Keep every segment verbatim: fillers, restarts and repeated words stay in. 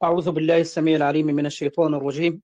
أعوذ بالله السميع العليم من الشيطان الرجيم.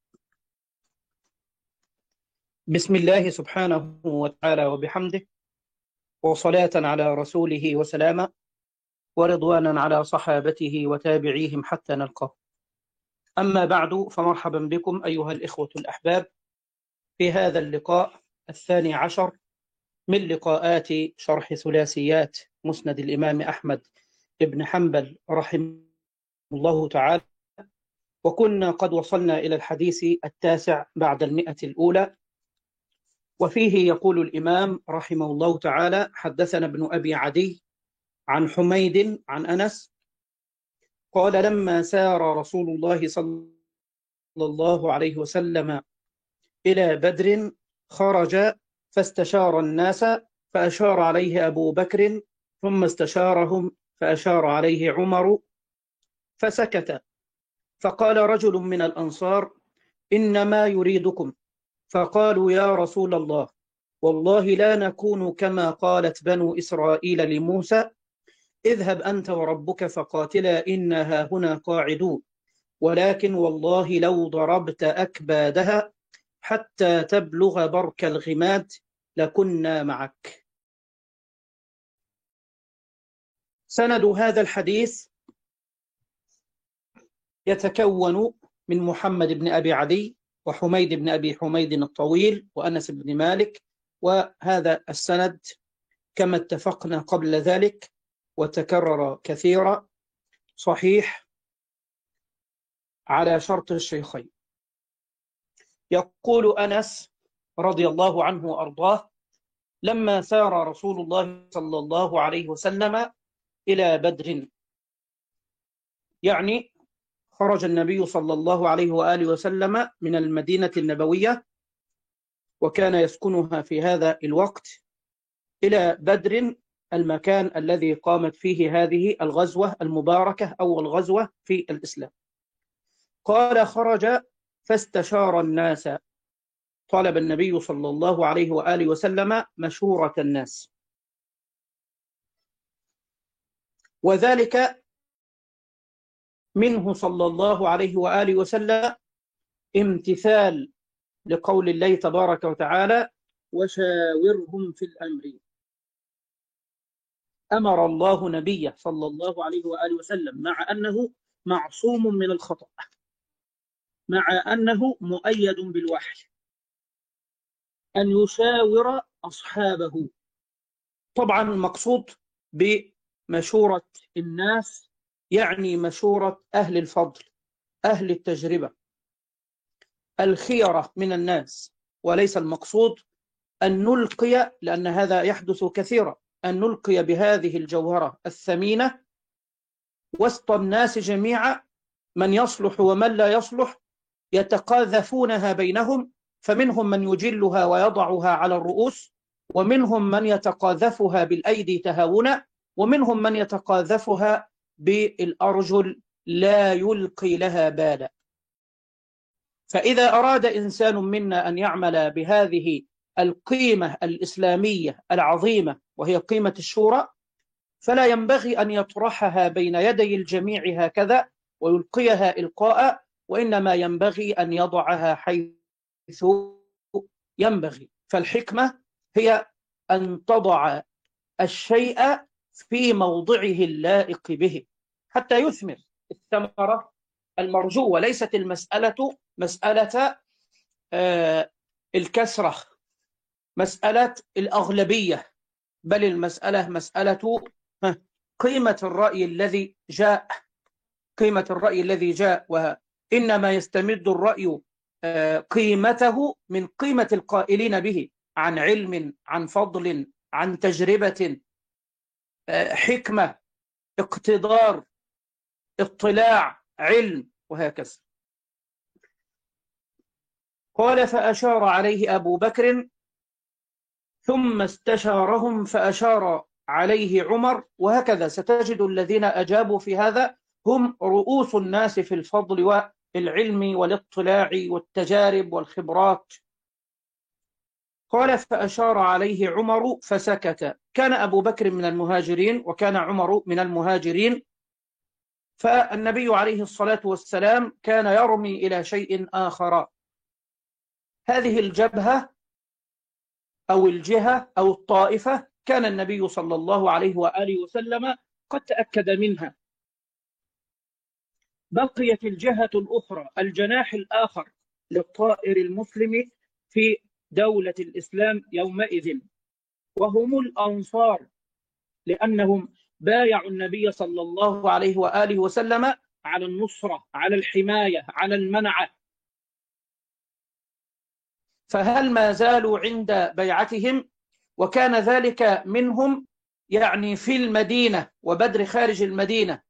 بسم الله سبحانه وتعالى وبحمده، وصلاة على رسوله وسلاما، ورضوانا على صحابته وتابعيهم حتى نلقاه. أما بعد، فمرحبا بكم أيها الإخوة الأحباب في هذا اللقاء الثاني عشر من لقاءات شرح ثلاثيات مسند الإمام أحمد بن حنبل رحمه الله تعالى. وكنا قد وصلنا إلى الحديث التاسع بعد المئة الأولى، وفيه يقول الإمام رحمه الله تعالى: حدثنا ابن أبي عدي عن حميد عن أنس قال: لما سار رسول الله صلى الله عليه وسلم إلى بدر خرج فاستشار الناس فأشار عليه أبو بكر، ثم استشارهم فأشار عليه عمر فسكت. فقال رجل من الأنصار: إنما يريدكم. فقالوا: يا رسول الله، والله لا نكون كما قالت بنو إسرائيل لموسى: اذهب أنت وربك فقاتلا إنا هنا قاعدون، ولكن والله لو ضربت أكبادها حتى تبلغ برك الغماد لكنا معك. سند هذا الحديث يتكون من محمد بن أبي عدي وحميد بن أبي حميد الطويل وأنس بن مالك، وهذا السند كما اتفقنا قبل ذلك وتكرر كثيرا صحيح على شرط الشيخين. يقول أنس رضي الله عنه وأرضاه: لما سار رسول الله صلى الله عليه وسلم إلى بدر، يعني خرج النبي صلى الله عليه وآله وسلم من المدينة النبوية وكان يسكنها في هذا الوقت إلى بدر، المكان الذي قامت فيه هذه الغزوة المباركة، أول غزوة في الإسلام. قال: خرج فاستشار الناس، طلب النبي صلى الله عليه وآله وسلم مشورة الناس، وذلك منه صلى الله عليه وآله وسلم امتثال لقول الله تبارك وتعالى: وشاورهم في الأمر. أمر الله نبيه صلى الله عليه وآله وسلم مع أنه معصوم من الخطأ، مع أنه مؤيد بالوحي، أن يشاور أصحابه. طبعا المقصود بمشورة الناس يعني مشورة أهل الفضل، أهل التجربة، الخيرة من الناس، وليس المقصود أن نلقي، لأن هذا يحدث كثيرا، أن نلقي بهذه الجوهرة الثمينة وسط الناس جميعا، من يصلح ومن لا يصلح يتقاذفونها بينهم، فمنهم من يجلها ويضعها على الرؤوس، ومنهم من يتقاذفها بالأيدي تهاونا، ومنهم من يتقاذفها بالأرجل لا يلقي لها بالا. فإذا أراد إنسان منا أن يعمل بهذه القيمة الإسلامية العظيمة وهي قيمة الشورى، فلا ينبغي أن يطرحها بين يدي الجميع هكذا ويلقيها إلقاء، وإنما ينبغي أن يضعها حيث ينبغي. فالحكمة هي أن تضع الشيء في موضعه اللائق به حتى يثمر الثمرة المرجوة، وليست المسألة مسألة آه الكسرة، مسألة الأغلبية، بل المسألة مسألة قيمة الرأي الذي جاء، قيمة الرأي الذي جاء، وإنما يستمد الرأي قيمته من قيمة القائلين به، عن علم، عن فضل، عن تجربة، حكمة، اقتدار، اطلاع، علم، وهكذا. قال: فأشار عليه أبو بكر ثم استشارهم فأشار عليه عمر، وهكذا ستجد الذين أجابوا في هذا هم رؤوس الناس في الفضل والعلم والاطلاع والتجارب والخبرات. قال: فأشار عليه عمر فسكت. كان أبو بكر من المهاجرين وكان عمر من المهاجرين، فالنبي عليه الصلاة والسلام كان يرمي إلى شيء آخر. هذه الجبهة أو الجهة أو الطائفة كان النبي صلى الله عليه وآله وسلم قد تأكد منها. بقيت الجهة الأخرى، الجناح الآخر للطائر المسلم في دولة الإسلام يومئذ، وهم الأنصار، لأنهم بايعوا النبي صلى الله عليه وآله وسلم على النصرة، على الحماية، على المنعة. فهل ما زالوا عند بيعتهم؟ وكان ذلك منهم يعني في المدينة وبدر خارج المدينة،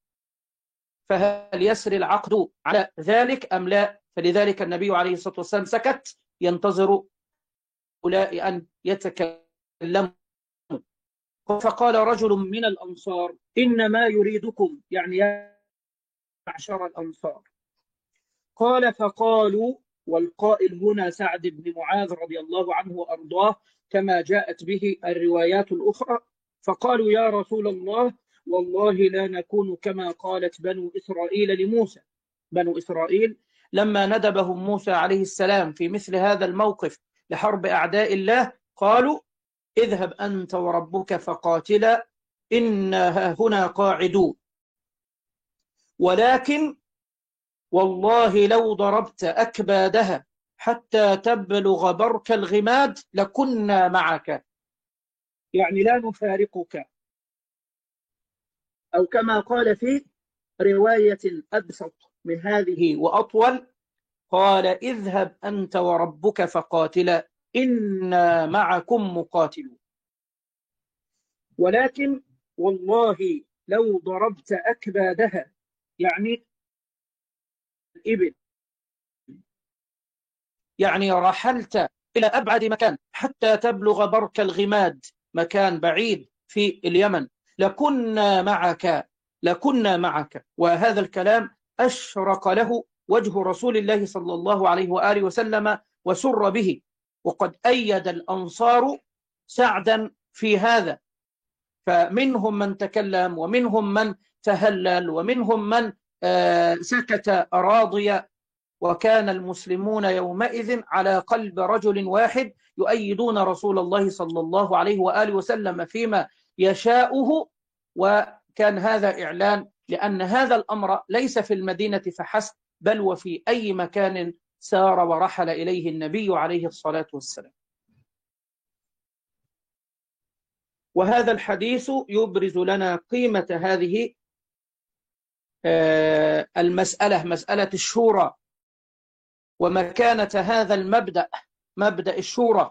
فهل يسري العقد على ذلك أم لا؟ فلذلك النبي عليه الصلاة والسلام سكت ينتظر هؤلاء أن يتكلموا. فقال رجل من الأنصار: إنما يريدكم، يعني يا معشر الأنصار. قال: فقالوا، والقائل هنا سعد بن معاذ رضي الله عنه وأرضاه كما جاءت به الروايات الأخرى، فقالوا: يا رسول الله، والله لا نكون كما قالت بنو إسرائيل لموسى. بنو إسرائيل لما ندبهم موسى عليه السلام في مثل هذا الموقف لحرب أعداء الله قالوا: اذهب أنت وربك فقاتلا إنا هنا قاعدون، ولكن والله لو ضربت أكبادها حتى تبلغ برك الغماد لكنا معك، يعني لا نفارقك. أو كما قال في رواية أبسط من هذه وأطول، قال: اذهب أنت وربك فقاتلا إنا معكم مقاتلون، ولكن والله لو ضربت أكبادها، يعني الإبل، يعني رحلت إلى أبعد مكان حتى تبلغ برك الغماد، مكان بعيد في اليمن، لكنا معك، لكنا معك. وهذا الكلام أشرق له وجه رسول الله صلى الله عليه وآله وسلم وسر به، وقد أيد الأنصار سعدا في هذا، فمنهم من تكلم ومنهم من تهلل ومنهم من سكت راضيا، وكان المسلمون يومئذ على قلب رجل واحد يؤيدون رسول الله صلى الله عليه وآله وسلم فيما يشاؤه. وكان هذا إعلان لأن هذا الأمر ليس في المدينة فحسب، بل وفي أي مكان سار ورحل إليه النبي عليه الصلاة والسلام. وهذا الحديث يبرز لنا قيمة هذه المسألة، مسألة الشورى، ومكانة هذا المبدأ، مبدأ الشورى.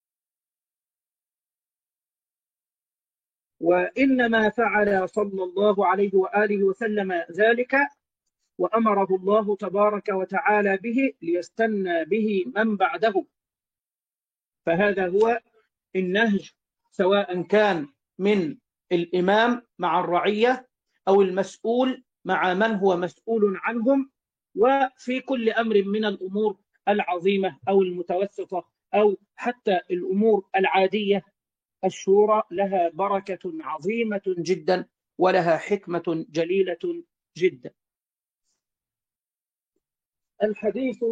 وإنما فعل صلى الله عليه وآله وسلم ذلك وأمره الله تبارك وتعالى به ليستنى به من بعده. فهذا هو النهج، سواء كان من الإمام مع الرعية أو المسؤول مع من هو مسؤول عنهم، وفي كل أمر من الأمور العظيمة أو المتوسطة أو حتى الأمور العادية، الشورى لها بركة عظيمة جدا ولها حكمة جليلة جدا. الحديث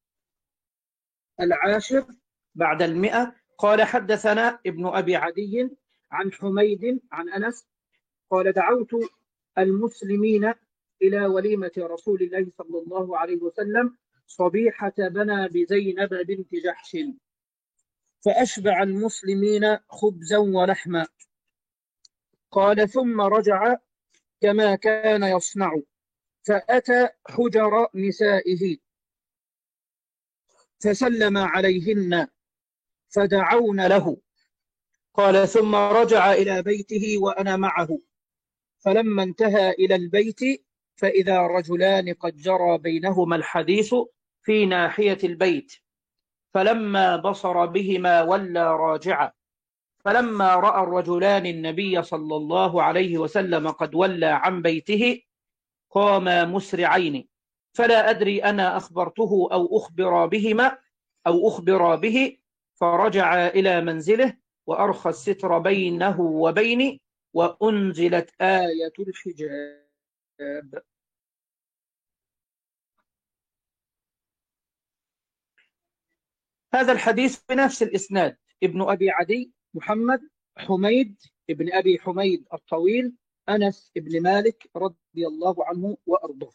العاشر بعد المئة، قال: حدثنا ابن أبي عدي عن حميد عن أنس قال: دعوت المسلمين إلى وليمة رسول الله صلى الله عليه وسلم صبيحة بنى بزينب بنت جحش، فأشبع المسلمين خبزا ولحما. قال: ثم رجع كما كان يصنع، فأتى حجر نسائه فسلم عليهن فدعون له. قال: ثم رجع إلى بيته وأنا معه، فلما انتهى إلى البيت فإذا رجلان قد جرى بينهما الحديث في ناحية البيت، فلما بصر بهما ولى راجعا، فلما رأى الرجلان النبي صلى الله عليه وسلم قد ولى عن بيته قاما مسرعين، فلا أدري أنا أخبرته أو أخبر بهما أو أخبر به، فرجع إلى منزله وأرخى الستر بينه وبيني، وأنزلت آية الحجاب. هذا الحديث بنفس الإسناد، ابن أبي عدي محمد حميد ابن أبي حميد الطويل أنس ابن مالك رضي الله عنه وأرضاه.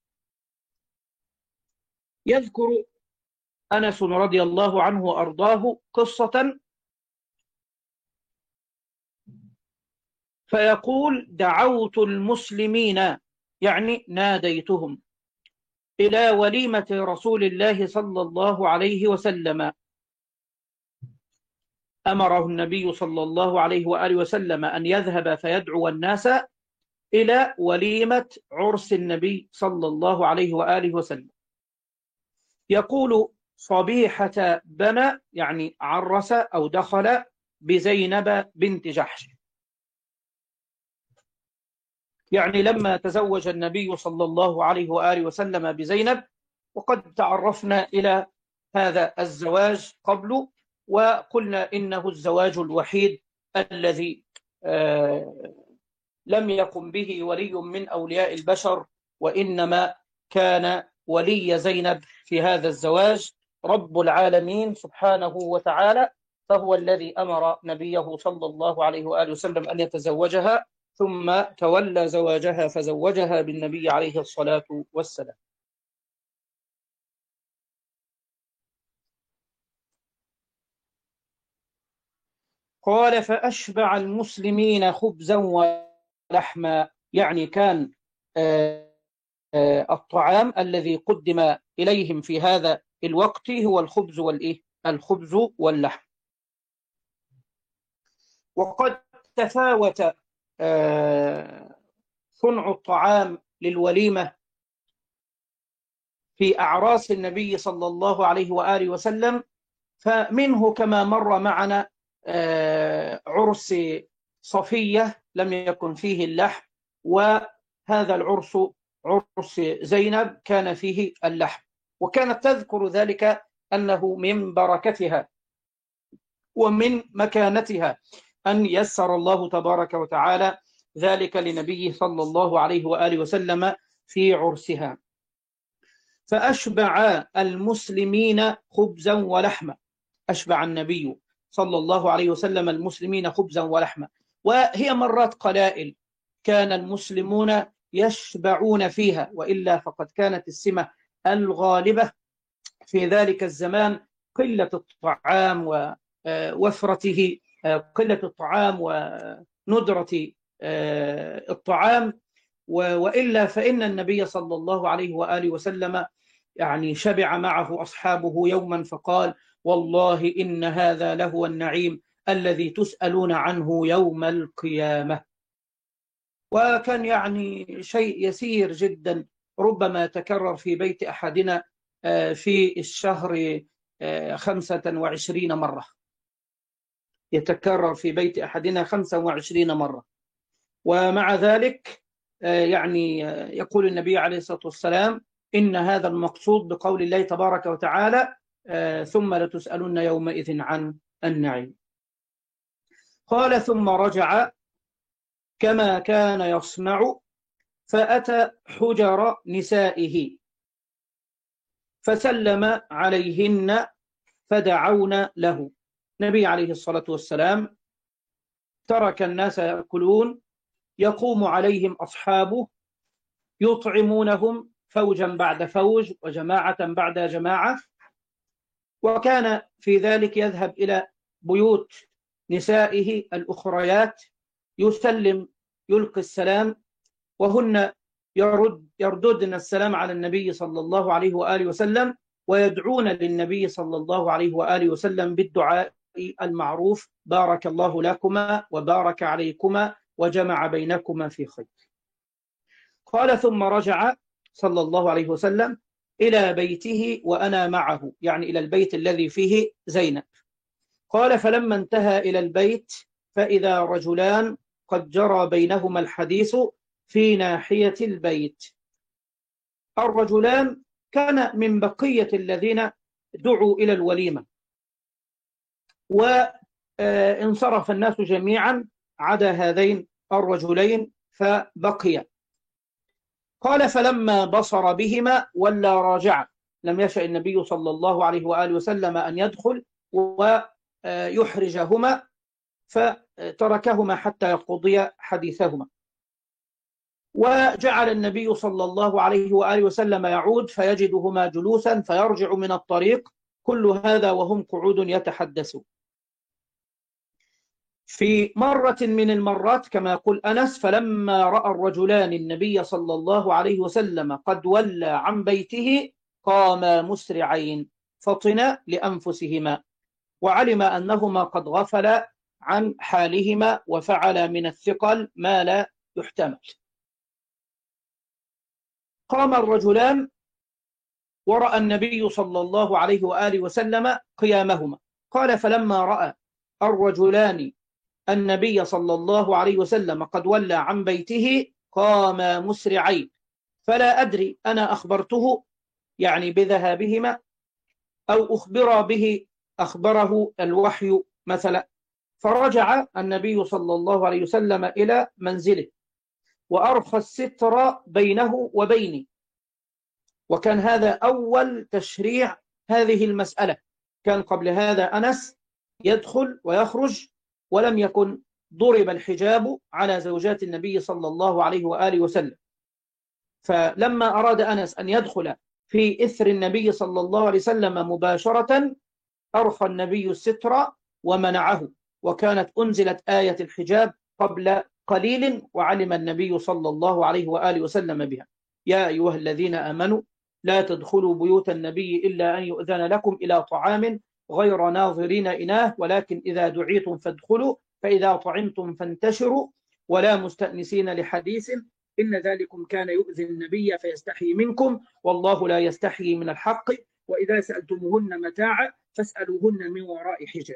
يذكر أنس رضي الله عنه وأرضاه قصة، فيقول: دعوت المسلمين، يعني ناديتهم، إلى وليمة رسول الله صلى الله عليه وسلم. أمره النبي صلى الله عليه وآله وسلم أن يذهب فيدعو الناس إلى وليمة عرس النبي صلى الله عليه وآله وسلم. يقول: صبيحة بنى، يعني عرس أو دخل بزينب بنت جحش، يعني لما تزوج النبي صلى الله عليه وآله وسلم بزينب، وقد تعرفنا إلى هذا الزواج قبل، وقلنا إنه الزواج الوحيد الذي آه لم يقم به ولي من أولياء البشر، وإنما كان ولي زينب في هذا الزواج رب العالمين سبحانه وتعالى، فهو الذي أمر نبيه صلى الله عليه وآله وسلم أن يتزوجها، ثم تولى زواجها فزوجها بالنبي عليه الصلاة والسلام. قال: فأشبع المسلمين خبزا ولحما، يعني كان الطعام الذي قدم إليهم في هذا الوقت هو الخبز والإيه؟ الخبز واللحم. وقد تفاوت صنع الطعام للوليمة في أعراس النبي صلى الله عليه وآله وسلم، فمنه كما مر معنا عرس صفية لم يكن فيه اللحم، وهذا العرس عرس زينب كان فيه اللحم، وكانت تذكر ذلك أنه من بركتها ومن مكانتها أن يسر الله تبارك وتعالى ذلك لنبيه صلى الله عليه وآله وسلم في عرسها. فأشبع المسلمين خبزا ولحما، أشبع النبي صلى الله عليه وسلم المسلمين خبزا ولحما، وهي مرات قلائل كان المسلمون يشبعون فيها، وإلا فقد كانت السمة الغالبة في ذلك الزمان قلة الطعام ووفرته، قلة الطعام وندرة الطعام، وإلا فإن النبي صلى الله عليه وآله وسلم يعني شبع معه أصحابه يوما فقال: والله إن هذا لهو النعيم الذي تسألون عنه يوم القيامة. وكان يعني شيء يسير جدا ربما تكرر في بيت أحدنا في الشهر خمسة وعشرين مرة، يتكرر في بيت أحدنا خمسة وعشرين مرة. ومع ذلك يعني يقول النبي عليه الصلاة والسلام: إن هذا المقصود بقول الله تبارك وتعالى: ثم لتسألن يومئذ عن النعيم. قال: ثم رجع كما كان يصنع، فأتى حجر نسائه فسلم عليهن فدعون له. النبي عليه الصلاة والسلام ترك الناس يأكلون، يقوم عليهم أصحابه يطعمونهم فوجا بعد فوج وجماعة بعد جماعة، وكان في ذلك يذهب إلى بيوت نسائه الأخريات يسلم، يلقي السلام، وهن يرد يرددن السلام على النبي صلى الله عليه وآله وسلم، ويدعون للنبي صلى الله عليه وآله وسلم بالدعاء المعروف: بارك الله لكما وبارك عليكما وجمع بينكما في خير. قال: ثم رجع صلى الله عليه وسلم إلى بيته وأنا معه، يعني إلى البيت الذي فيه زينب. قال: فلما انتهى إلى البيت فإذا رجلان قد جرى بينهما الحديث في ناحية البيت. الرجلان كان من بقية الذين دعوا إلى الوليمة، وانصرف الناس جميعا عدا هذين الرجلين فبقي. قال فلما بصر بهما ولا راجع. لم يشأ النبي صلى الله عليه وآله وسلم أن يدخل ويحرجهما، فتركهما حتى يقضي حديثهما. وجعل النبي صلى الله عليه وآله وسلم يعود فيجدهما جلوسا فيرجع من الطريق، كل هذا وهم قعود يتحدثون. في مرة من المرات كما يقول أنس: فلما رأى الرجلان النبي صلى الله عليه وسلم قد ولى عن بيته قاما مسرعين فطنا لأنفسهما، وعلم أنهما قد غفل عن حالهما وفعل من الثقل ما لا يحتمل. قام الرجلان ورأى النبي صلى الله عليه وآله وسلم قيامهما. قال فلما رأى الرجلان النبي صلى الله عليه وسلم قد ولى عن بيته قام مسرعين، فلا أدري أنا أخبرته يعني بذهابهما أو أخبر به أخبره الوحي مثلا. فرجع النبي صلى الله عليه وسلم إلى منزله وأرخى الستر بينه وبيني، وكان هذا أول تشريع هذه المسألة. كان قبل هذا أنس يدخل ويخرج ولم يكن ضرب الحجاب على زوجات النبي صلى الله عليه وآله وسلم. فلما أراد أنس أن يدخل في إثر النبي صلى الله عليه وسلم مباشرة أرخى النبي الستر ومنعه، وكانت أنزلت آية الحجاب قبل قليل وعلم النبي صلى الله عليه وآله وسلم بها: يا أيها الذين آمنوا لا تدخلوا بيوت النبي إلا أن يؤذن لكم إلى طعام غير ناظرين إناه ولكن إذا دعيتم فادخلوا فإذا طعمتم فانتشروا ولا مستأنسين لحديث إن ذلكم كان يؤذي النبي فيستحيي منكم والله لا يستحيي من الحق وإذا سألتموهن متاعا فاسألوهن من وراء حجاب.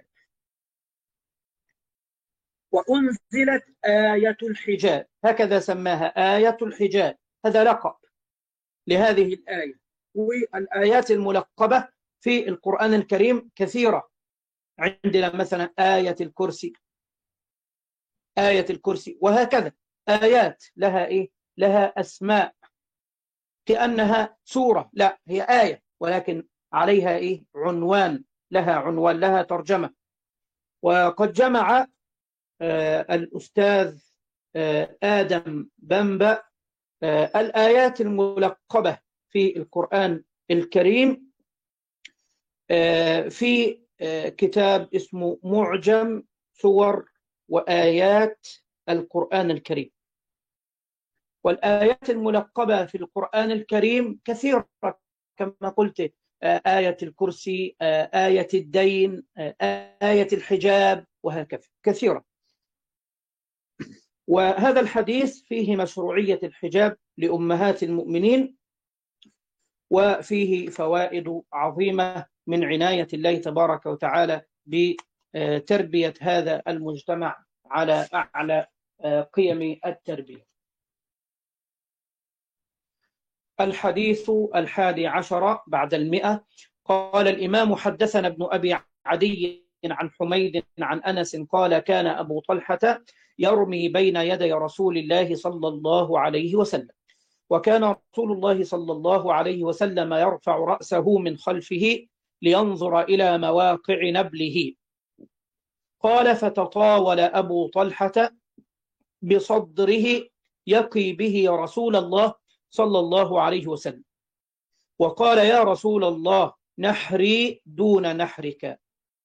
وأنزلت آية الحجاب، هكذا سماها آية الحجاب، هذا لقب لهذه الآية. والآيات الملقبة في القرآن الكريم كثيرة، عندنا مثلا آية الكرسي، آية الكرسي، وهكذا آيات لها إيه؟ لها أسماء كأنها سورة، لا هي آية ولكن عليها إيه؟ عنوان، لها عنوان، لها ترجمة. وقد جمع آه الأستاذ آه آدم بمبا آه الآيات الملقبة في القرآن الكريم آه في آه كتاب اسمه معجم سور وآيات القرآن الكريم. والآيات الملقبة في القرآن الكريم كثيرة كما قلت: آية الكرسي، آية الدين، آية الحجاب، وهكذا كثيرة. وهذا الحديث فيه مشروعية الحجاب لأمهات المؤمنين، وفيه فوائد عظيمة من عناية الله تبارك وتعالى بتربية هذا المجتمع على أعلى قيم التربية. الحديث الحادي عشر بعد المئة. قال الإمام: حدثنا ابن أبي عدي عن حميد عن أنس قال: كان أبو طلحة يرمي بين يدي رسول الله صلى الله عليه وسلم، وكان رسول الله صلى الله عليه وسلم يرفع رأسه من خلفه لينظر إلى مواقع نبله. قال: فتطاول أبو طلحة بصدره يقي به رسول الله صلى الله عليه وسلم، وقال: يا رسول الله نحري دون نحرك،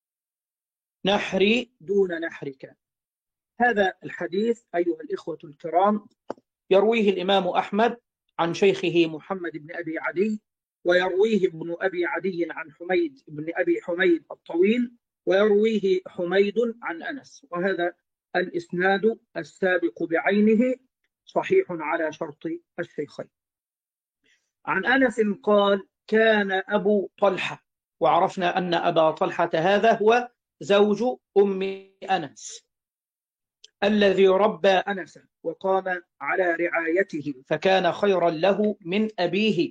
نحري دون نحرك. هذا الحديث أيها الإخوة الكرام يرويه الإمام أحمد عن شيخه محمد بن أبي عدي، ويرويه ابن أبي عدي عن حميد بن أبي حميد الطويل، ويرويه حميد عن أنس، وهذا الإسناد السابق بعينه صحيح على شرط الشيخين. عن أنس قال: كان أبو طلحة، وعرفنا أن أبا طلحة هذا هو زوج أم أنس الذي ربى أنسا وقام على رعايته فكان خيرا له من أبيه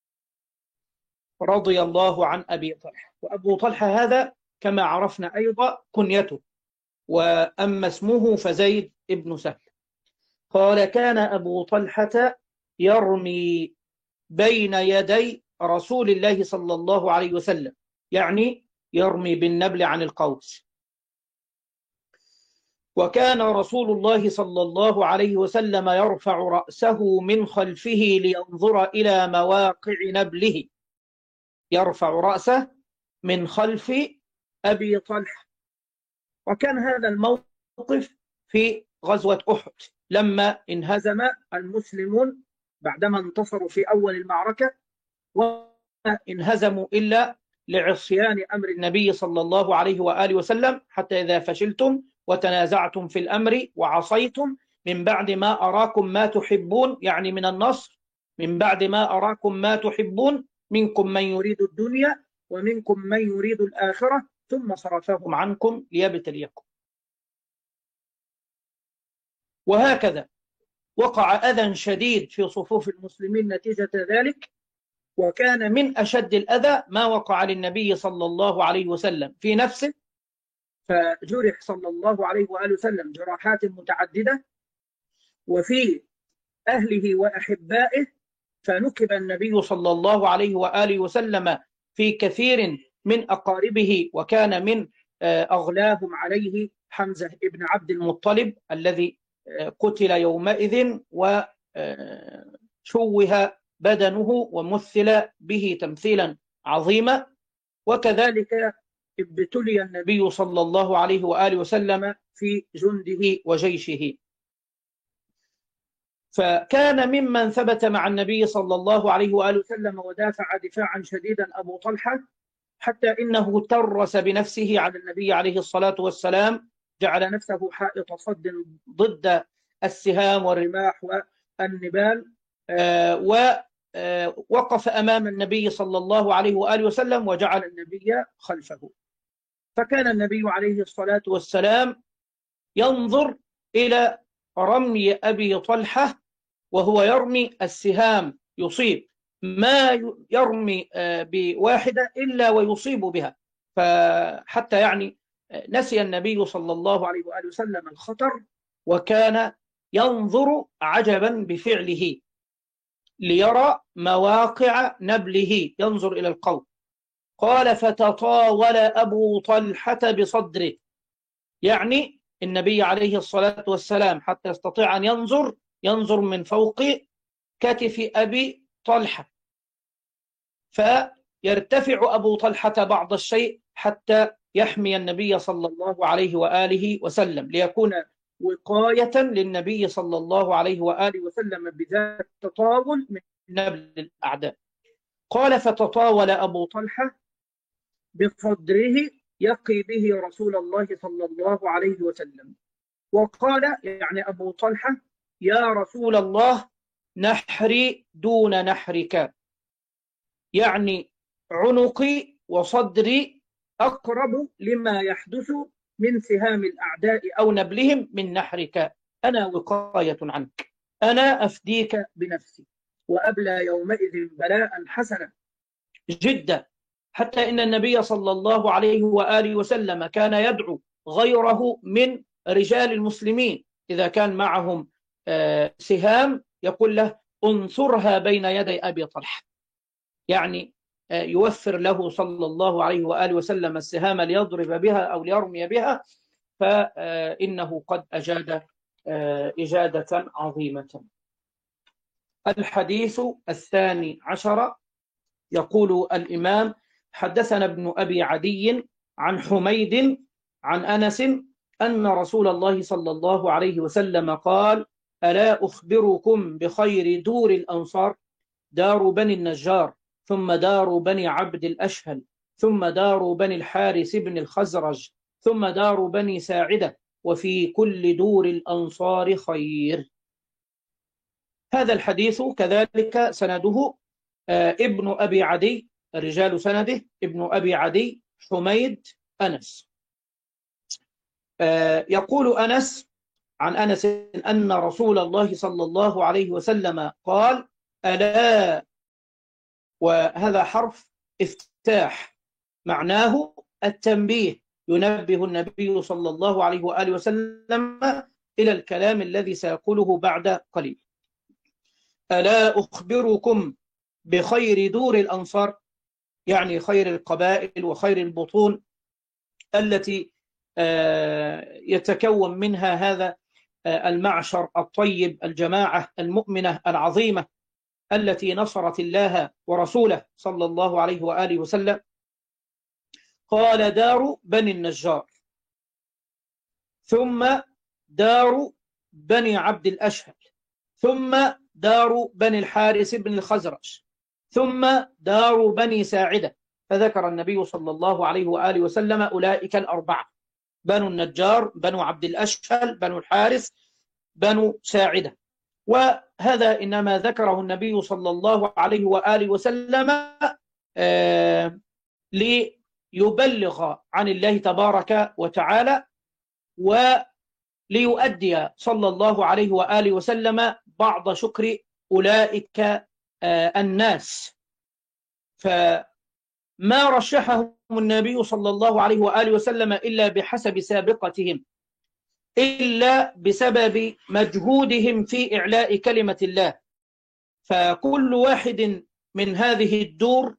رضي الله عن أبي طلحة. وأبو طلحة هذا كما عرفنا أيضا كنيته، وأما اسمه فزيد ابن سهل. قال: كان أبو طلحة يرمي بين يدي رسول الله صلى الله عليه وسلم، يعني يرمي بالنبل عن القوس. وكان رسول الله صلى الله عليه وسلم يرفع رأسه من خلفه لينظر إلى مواقع نبله، يرفع رأسه من خلف أبي طلحة. وكان هذا الموقف في غزوة أحد لما انهزم المسلمون بعدما انتصروا في أول المعركة، وانهزموا إلا لعصيان أمر النبي صلى الله عليه وآله وسلم، حتى إذا فشلتم وتنازعتم في الأمر وعصيتم من بعد ما أراكم ما تحبون، يعني من النصر، من بعد ما أراكم ما تحبون منكم من يريد الدنيا ومنكم من يريد الآخرة ثم صرفهم عنكم ليبتليكم. وهكذا وقع أذى شديد في صفوف المسلمين نتيجة ذلك، وكان من أشد الأذى ما وقع للنبي صلى الله عليه وسلم في نفسه، فجرح صلى الله عليه وآله وسلم جراحات متعددة، وفي أهله وأحبائه، فنكب النبي صلى الله عليه وآله وسلم في كثير من أقاربه، وكان من أغلاهم عليه حمزة ابن عبد المطلب الذي قتل يومئذ وشوه بدنه ومثل به تمثيلا عظيما. وكذلك ابتلي النبي صلى الله عليه وآله وسلم في جنده وجيشه. فكان ممن ثبت مع النبي صلى الله عليه وآله وسلم ودافع دفاعا شديدا أبو طلحة، حتى إنه ترس بنفسه على النبي عليه الصلاة والسلام، جعل نفسه حائط صد ضد السهام والرماح والنبال، ووقف أمام النبي صلى الله عليه وآله وسلم وجعل النبي خلفه. فكان النبي عليه الصلاة والسلام ينظر إلى رمي أبي طلحة وهو يرمي السهام، يصيب ما يرمي بواحدة إلا ويصيب بها، فحتى يعني نسي النبي صلى الله عليه وآله وسلم الخطر، وكان ينظر عجبا بفعله ليرى مواقع نبله، ينظر إلى القوم. قال فتطاول أبو طلحة بصدره، يعني النبي عليه الصلاة والسلام حتى يستطيع أن ينظر ينظر من فوق كتف أبي طلحة، فيرتفع أبو طلحة بعض الشيء حتى يحمي النبي صلى الله عليه وآله وسلم، ليكون وقاية للنبي صلى الله عليه وآله وسلم بذات التطاول من نبل الأعداء. قال فتطاول أبو طلحة بصدره يقي به رسول الله صلى الله عليه وسلم، وقال يعني أبو طلحة يا رسول الله نحري دون نحرك، يعني عنقي وصدري أقرب لما يحدث من سهام الأعداء أو نبلهم من نحرك، أنا وقاية عنك، أنا أفديك بنفسي. وأبلى يومئذ بلاء حسنا جدا، حتى إن النبي صلى الله عليه وآله وسلم كان يدعو غيره من رجال المسلمين إذا كان معهم سهام يقول له انثرها بين يدي أبي طلحة، يعني يوفر له صلى الله عليه وآله وسلم السهام ليضرب بها أو ليرمي بها، فإنه قد أجاد إجادة عظيمة. الحديث الثاني عشر، يقول الإمام حدثنا ابن أبي عدي عن حميد عن أنس أن رسول الله صلى الله عليه وسلم قال ألا أخبركم بخير دور الأنصار؟ دار بني النجار، ثم دار بني عبد الأشهل، ثم دار بني الحارث بن الخزرج، ثم دار بني ساعدة، وفي كل دور الأنصار خير. هذا الحديث كذلك سنده ابن أبي عدي، رجال سنده ابن أبي عدي حميد أنس. يقول أنس عن أنس أن رسول الله صلى الله عليه وسلم قال ألا، وهذا حرف افتتاح معناه التنبيه، ينبه النبي صلى الله عليه وآله وسلم إلى الكلام الذي سيقوله بعد قليل. ألا أخبركم بخير دور الأنصار، يعني خير القبائل وخير البطون التي يتكون منها هذا المعشر الطيب، الجماعة المؤمنة العظيمة التي نصرت الله ورسوله صلى الله عليه وآله وسلم. قال: دار بني النجار، ثم دار بني عبد الأشهل، ثم دار بني الحارث بن الخزرج، ثم دار بني ساعدة. فذكر النبي صلى الله عليه وآله وسلم أولئك الأربعة: بنو النجار، بنو عبد الأشهل، بنو الحارث، بنو ساعدة. وهذا إنما ذكره النبي صلى الله عليه وآله وسلم آه ليبلغ عن الله تبارك وتعالى، وليؤدي صلى الله عليه وآله وسلم بعض شكر أولئك آه الناس. فما رشحهم النبي صلى الله عليه وآله وسلم إلا بحسب سابقتهم، إلا بسبب مجهودهم في إعلاء كلمة الله. فكل واحد من هذه الدور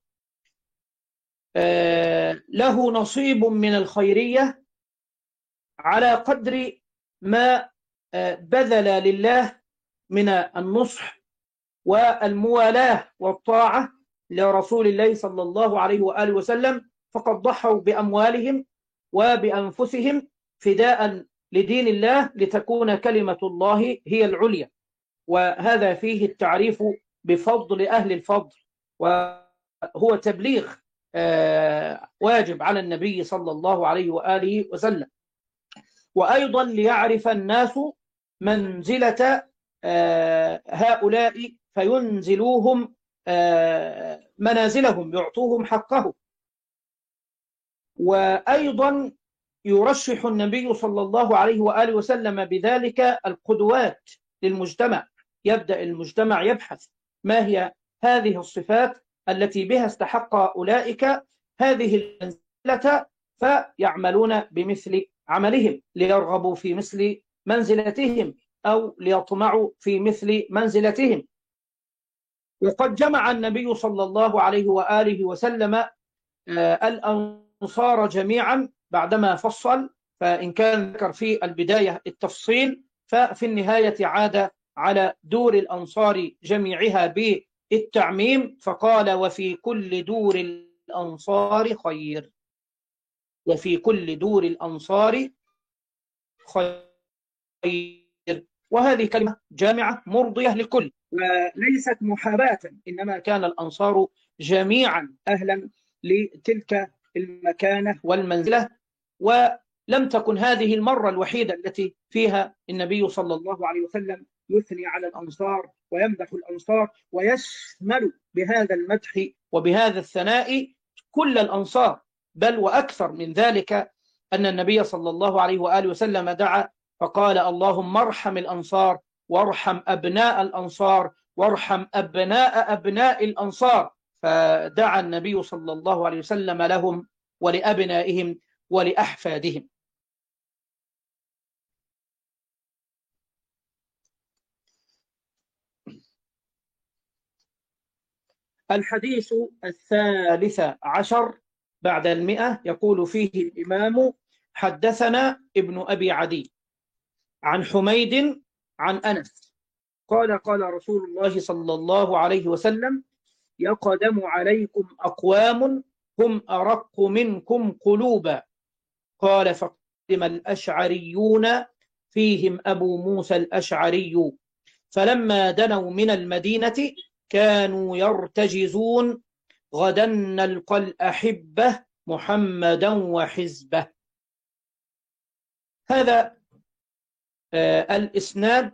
له نصيب من الخيرية على قدر ما بذل لله من النصح والموالاة والطاعة لرسول الله صلى الله عليه وآله وسلم، فقد ضحوا بأموالهم وبأنفسهم فداء لدين الله لتكون كلمة الله هي العليا. وهذا فيه التعريف بفضل أهل الفضل، وهو تبليغ واجب على النبي صلى الله عليه وآله وسلم. وأيضا ليعرف الناس منزلة هؤلاء فينزلوهم منازلهم، يعطوهم حقه. وأيضا يرشح النبي صلى الله عليه وآله وسلم بذلك القدوات للمجتمع. يبدأ المجتمع يبحث ما هي هذه الصفات التي بها استحق أولئك هذه المنزلة، فيعملون بمثل عملهم، ليرغبوا في مثل منزلتهم أو ليطمعوا في مثل منزلتهم. وقد جمع النبي صلى الله عليه وآله وسلم الأنصار جميعا بعدما فصل، فإن كان ذكر في البداية التفصيل، ففي النهاية عاد على دور الأنصار جميعها بالتعميم، فقال: وفي كل دور الأنصار خير، وفي كل دور الأنصار خير. وهذه كلمة جامعة مرضية للكل، وليست محاباة، إنما كان الأنصار جميعا أهلا لتلك المكانة والمنزلة. ولم تكن هذه المرة الوحيدة التي فيها النبي صلى الله عليه وسلم يثني على الأنصار ويمدح الأنصار، ويشمل بهذا المدح وبهذا الثناء كل الأنصار، بل وأكثر من ذلك أن النبي صلى الله عليه وآله وسلم دعا فقال: اللهم ارحم الأنصار وارحم أبناء الأنصار وارحم أبناء أبناء الأنصار. فدعا النبي صلى الله عليه وسلم لهم ولأبنائهم ولأحفادهم. الحديث الثالث عشر بعد المئة، يقول فيه الإمام: حدثنا ابن أبي عدي عن حميد عن أنس قال: قال رسول الله صلى الله عليه وسلم: يقدم عليكم أقوام هم أرق منكم قلوبا. قال: فقدم الأشعريون فيهم أبو موسى الأشعري، فلما دنوا من المدينة كانوا يرتجزون: غدا نلقى الأحبة محمدا وحزبه. هذا آه الإسناد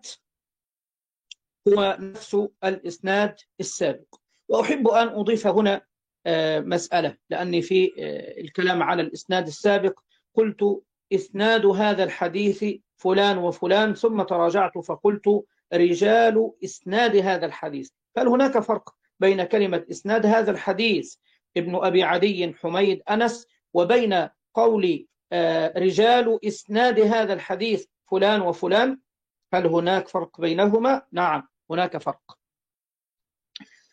هو نفس الإسناد السابق. وأحب أن أضيف هنا آه مسألة، لأني في آه الكلام على الإسناد السابق قلت إسناد هذا الحديث فلان وفلان، ثم تراجعت فقلت رجال إسناد هذا الحديث. هل هناك فرق بين كلمة إسناد هذا الحديث ابن أبي عدي حميد أنس وبين قول آه رجال إسناد هذا الحديث فلان وفلان؟ هل هناك فرق بينهما؟ نعم، هناك فرق.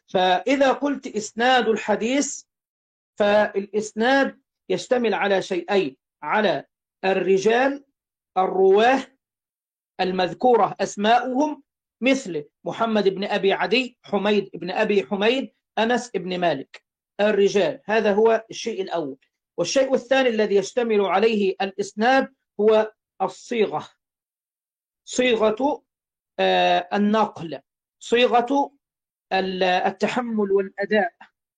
فإذا قلت إسناد الحديث فالإسناد يشتمل على شيئين: على الرجال الرواه المذكورة أسماؤهم، مثل محمد بن أبي عدي، حميد بن أبي حميد، أنس بن مالك. الرجال، هذا هو الشيء الأول. والشيء الثاني الذي يشتمل عليه الإسناد هو الصيغة، صيغة آه النقل، صيغة التحمل والأداء.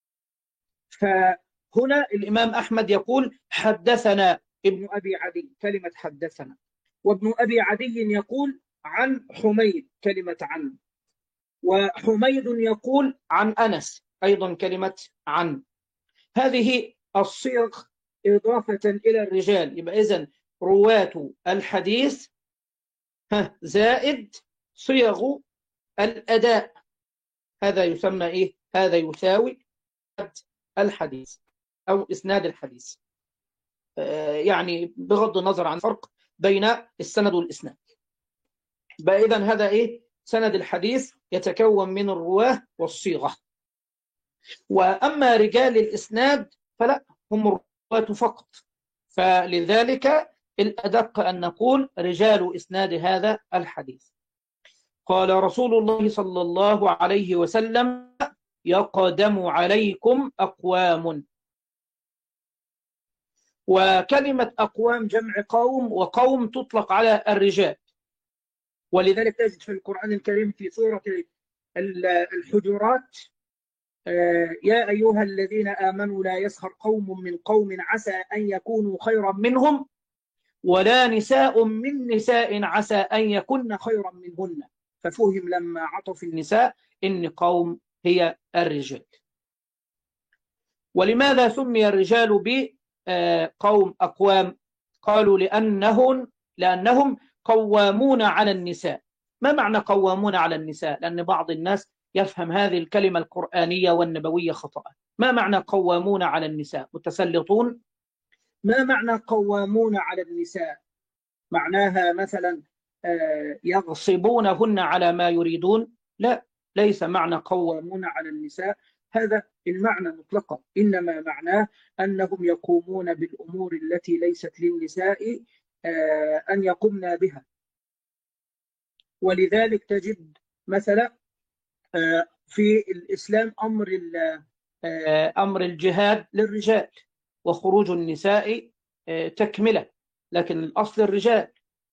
فهنا الإمام أحمد يقول حدثنا ابن أبي عدي، كلمة حدثنا، وابن أبي عدي يقول عن حميد، كلمة عن، وحميد يقول عن أنس، أيضا كلمة عن. هذه الصيغ إضافة إلى الرجال. يبقى إذن رواة الحديث زائد صيغ الأداء، هذا يسمى إيه؟ هذا يساوي الحديث أو إسناد الحديث. يعني بغض النظر عن فرق بين السند والإسناد. إذن هذا إيه؟ سند الحديث يتكون من الرواه والصيغة. وأما رجال الإسناد فلا، هم الرواة فقط. فلذلك الأدق أن نقول رجال إسناد هذا الحديث. قال رسول الله صلى الله عليه وسلم يقدم عليكم أقوام. وكلمة أقوام جمع قوم، وقوم تطلق على الرجال. ولذلك تجد في القرآن الكريم في سورة الحجرات يا أيها الذين آمنوا لا يسخر قوم من قوم عسى أن يكونوا خيرا منهم ولا نساء من نساء عسى أن يكن خيرا منهن. ففهم لما عطف النساء إن قوم هي الرجال. ولماذا سمي الرجال بقوم أقوام؟ قالوا لأنهم لأنهم قوامون على النساء. ما معنى قوامون على النساء؟ لأن بعض الناس يفهم هذه الكلمة القرآنية والنبوية خطأ. ما معنى قوامون على النساء؟ متسلطون؟ ما معنى قوامون على النساء؟ معناها مثلا يغصبونهن على ما يريدون؟ لا، ليس معنى قوامون على النساء هذا المعنى مطلقا، إنما معناه أنهم يقومون بالأمور التي ليست للنساء أن يقمن بها. ولذلك تجد مثلا في الإسلام أمر أمر الجهاد للرجال وخروج النساء تكملة، لكن الأصل الرجال.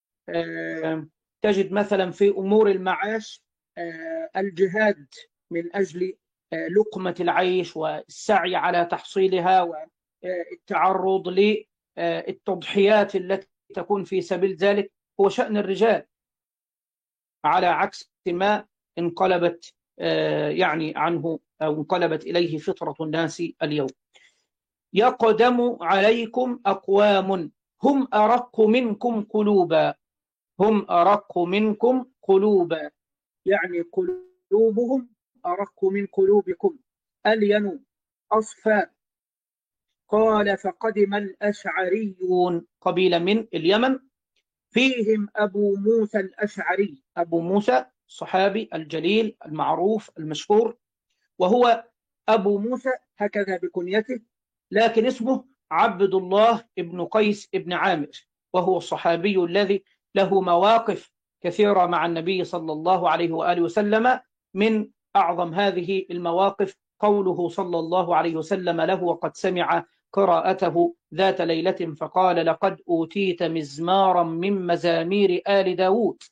تجد مثلا في أمور المعاش الجهاد من أجل لقمة العيش والسعي على تحصيلها والتعرض للتضحيات التي تكون في سبيل ذلك هو شأن الرجال، على عكس ما انقلبت يعني عنه أو انقلبت إليه فطرة الناس اليوم. يقدم عليكم أقوام هم أرق منكم قلوبا، هم أرق منكم قلوبا، يعني قلوبهم أرق من قلوبكم، ألين أصفى. قال فقدم الأشعريون، قبيلة من اليمن، فيهم أبو موسى الأشعري. أبو موسى الصحابي الجليل المعروف المشهور، وهو أبو موسى هكذا بكنيته، لكن اسمه عبد الله ابن قيس ابن عامر، وهو الصحابي الذي له مواقف كثيرة مع النبي صلى الله عليه وآله وسلم. من أعظم هذه المواقف قوله صلى الله عليه وسلم له وقد سمع قراءته ذات ليلة فقال لقد أوتيت مزمارا من مزامير آل داود.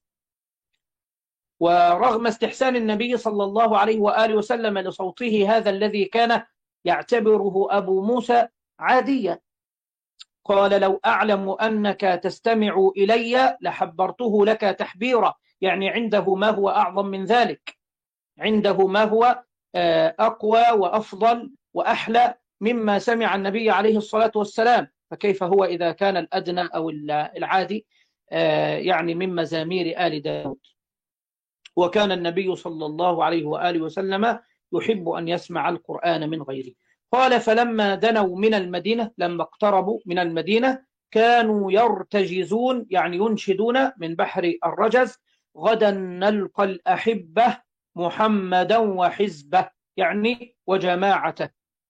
ورغم استحسان النبي صلى الله عليه وآله وسلم لصوته هذا الذي كان يعتبره أبو موسى عاديا، قال لو أعلم أنك تستمع إلي لحبرته لك تحبيرا، يعني عنده ما هو أعظم من ذلك، عنده ما هو أقوى وأفضل وأحلى مما سمع النبي عليه الصلاة والسلام، فكيف هو إذا كان الأدنى أو العادي يعني من مزامير آل داود. وكان النبي صلى الله عليه وآله وسلم يحب أن يسمع القرآن من غيره. قال فلما دنوا من المدينة، لما اقتربوا من المدينة، كانوا يرتجزون يعني ينشدون من بحر الرجز غدا نلقى الأحبة محمدا وحزبه. يعني وجماعته.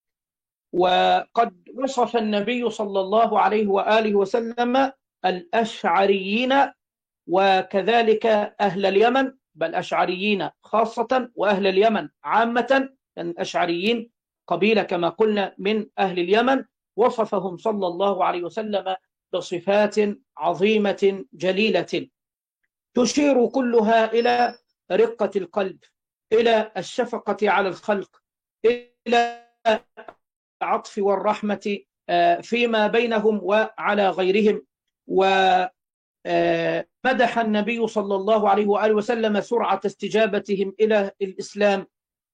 وقد وصف النبي صلى الله عليه وآله وسلم الأشعريين وكذلك أهل اليمن، بل أشعريين خاصة وأهل اليمن عامة، لأن الأشعريين قبيلة كما قلنا من أهل اليمن، وصفهم صلى الله عليه وسلم بصفات عظيمة جليلة تشير كلها إلى رقة القلب، إلى الشفقة على الخلق، إلى العطف والرحمة فيما بينهم وعلى غيرهم. ومدح النبي صلى الله عليه وآله وسلم سرعة استجابتهم إلى الإسلام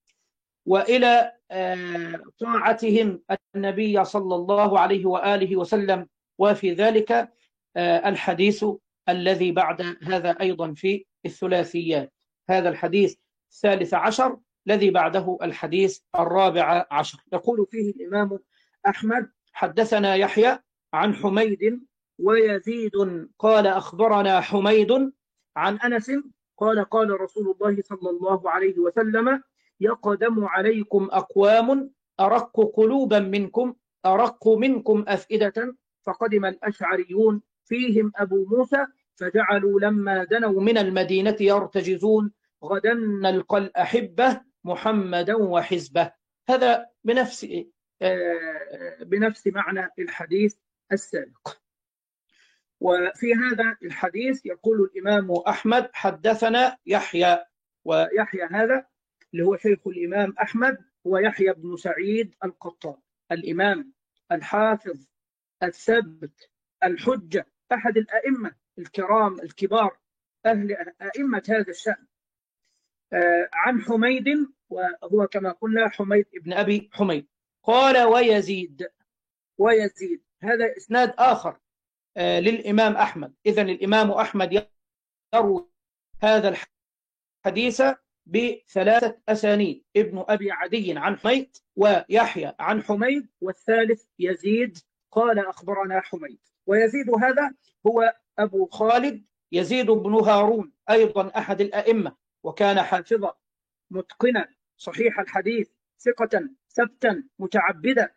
وإلى طاعتهم النبي صلى الله عليه وآله وسلم. وفي ذلك الحديث الذي بعد هذا أيضا في الثلاثيات، هذا الحديث الثالث عشر الذي بعده الحديث الرابع عشر، يقول فيه الإمام أحمد: حدثنا يحيى عن حميد ويزيد قال أخبرنا حميد عن أنس قال قال رسول الله صلى الله عليه وسلم: يقدم عليكم أقوام أرق قلوبا منكم أرق منكم أفئدة، فقدم الأشعريون فيهم أبو موسى فجعلوا لما دنوا من المدينة يرتجزون: غدا نلقى الأحبة محمدا وحزبه. هذا بنفس بنفس معنى الحديث السابق. وفي هذا الحديث يقول الإمام أحمد: حدثنا يحيى، ويحيى هذا اللي هو شيخ الإمام أحمد هو يحيى بن سعيد القطان، الإمام الحافظ الثبت الحجة، أحد الأئمة الكرام الكبار أهل أئمة هذا الشأن، عن حميد وهو كما قلنا حميد ابن أبي حميد. قال ويزيد، ويزيد هذا إسناد آخر للإمام أحمد. إذن الإمام أحمد يروي هذا الحديث بثلاثة أسانيد: ابن أبي عدي عن حميد، ويحيى عن حميد، والثالث يزيد قال أخبرنا حميد. ويزيد هذا هو أبو خالد يزيد بن هارون، أيضا أحد الأئمة، وكان حافظا متقنا صحيح الحديث ثقة ثبتا متعبدا.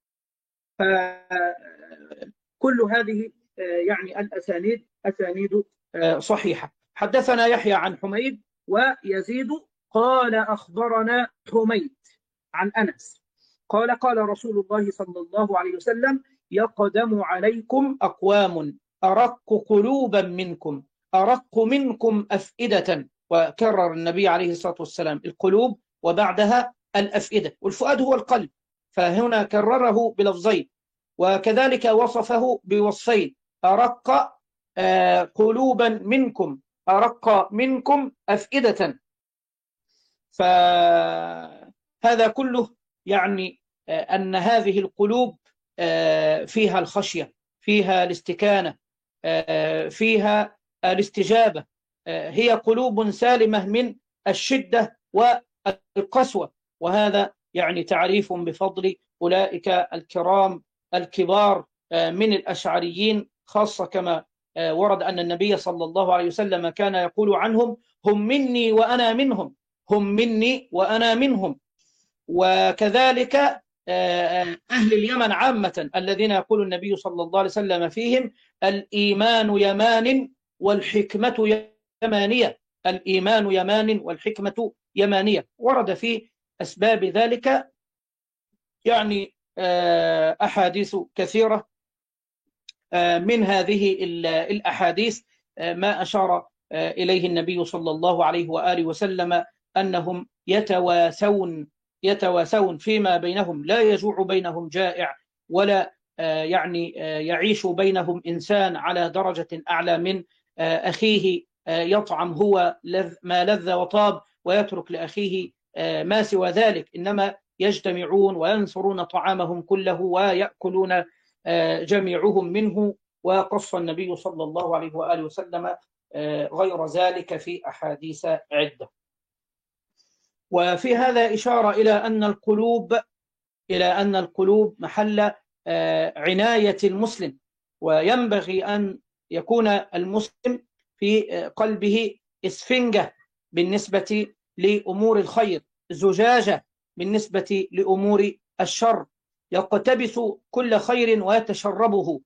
فكل هذه يعني الأسانيد أسانيد صحيحة. حدثنا يحيى عن حميد ويزيد قال أخبرنا حميد عن أنس قال قال رسول الله صلى الله عليه وسلم: يقدم عليكم أقوام أرق قلوبا منكم أرق منكم أفئدة. وكرر النبي عليه الصلاة والسلام القلوب وبعدها الأفئدة، والفؤاد هو القلب، فهنا كرره بلفظين، وكذلك وصفه بوصفين: أرق قلوبا منكم أرق منكم أفئدة. فهذا كله يعني أن هذه القلوب فيها الخشية، فيها الاستكانة، فيها الاستجابة، هي قلوب سالمة من الشدة والقسوة. وهذا يعني تعريف بفضل أولئك الكرام الكبار من الأشعريين خاصة، كما ورد أن النبي صلى الله عليه وسلم كان يقول عنهم: هم مني وأنا منهم، هم مني وأنا منهم. وكذلك أهل اليمن عامة الذين يقول النبي صلى الله عليه وسلم فيهم: الإيمان يمان والحكمة يمانية، الإيمان يمان والحكمة يمانية. ورد في أسباب ذلك يعني أحاديث كثيرة، من هذه الأحاديث ما أشار إليه النبي صلى الله عليه وآله وسلم أنهم يتواسون يتواسون فيما بينهم، لا يجوع بينهم جائع، ولا يعني يعيش بينهم إنسان على درجة أعلى من أخيه، يطعم هو ما لذ وطاب ويترك لأخيه ما سوى ذلك، إنما يجتمعون وينثرون طعامهم كله ويأكلون جميعهم منه. وقص النبي صلى الله عليه وآله وسلم غير ذلك في أحاديث عدة. وفي هذا إشارة إلى أن القلوب إلى أن القلوب محل عناية المسلم، وينبغي أن يكون المسلم في قلبه إسفنجة بالنسبة لأمور الخير، زجاجة بالنسبة لأمور الشر، يقتبس كل خير ويتشربه،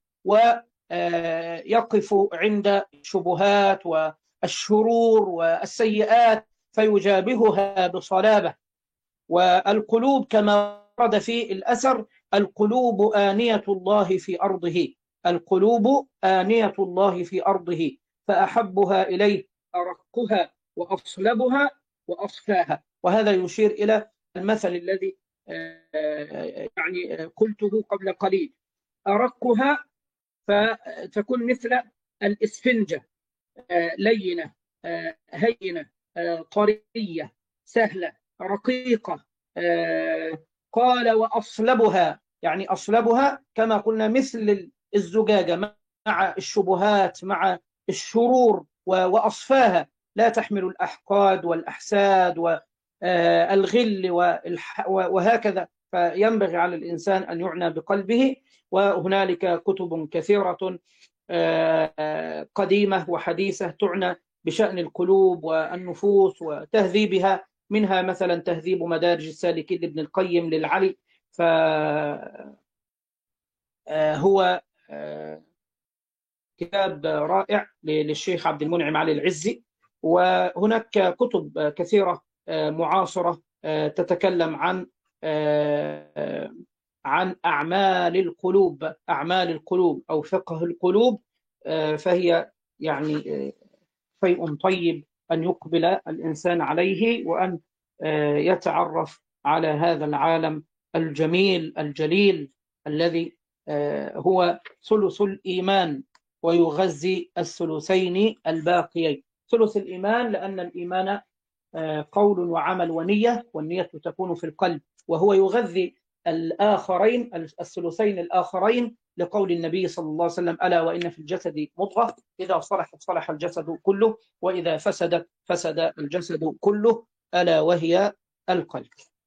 ويقف عند الشبهات والشرور والسيئات فيجابهها بصلابة. والقلوب كما ورد في الأثر: القلوب آنية الله في أرضه، القلوب آنية الله في أرضه، فأحبها إليه أرقها وأصلبها وأصفاها. وهذا يشير إلى المثل الذي يعني قلته قبل قليل: أرقها فتكون مثل الإسفنجة، لينة هينة طرية سهلة رقيقة. قال وأصلبها، يعني أصلبها كما قلنا مثل الزجاجة مع الشبهات مع الشرور، وأصفاها لا تحمل الأحقاد والأحساد والغل وهكذا. فينبغي على الإنسان أن يعنى بقلبه. وهنالك كتب كثيرة قديمة وحديثة تعنى بشأن القلوب والنفوس وتهذيبها، منها مثلا تهذيب مدارج السالكين لابن القيم للعلي، فهو كتاب رائع للشيخ عبد المنعم علي العزي. وهناك كتب كثيرة معاصرة تتكلم عن عن أعمال القلوب، أعمال القلوب أو فقه القلوب، فهي يعني شيء طيب أن يقبل الإنسان عليه، وأن يتعرف على هذا العالم الجميل الجليل الذي هو ثلث الإيمان ويغذي الثلثين الباقيين. ثلث الإيمان لأن الإيمان قول وعمل ونية، والنية تكون في القلب، وهو يغذي الآخرين الثلثين الآخرين لقول النبي صلى الله عليه وسلم: ألا وإن في الجسد مضغة إذا صلحت صلح الجسد كله، وإذا فسدت فسد الجسد كله، ألا وهي القلب.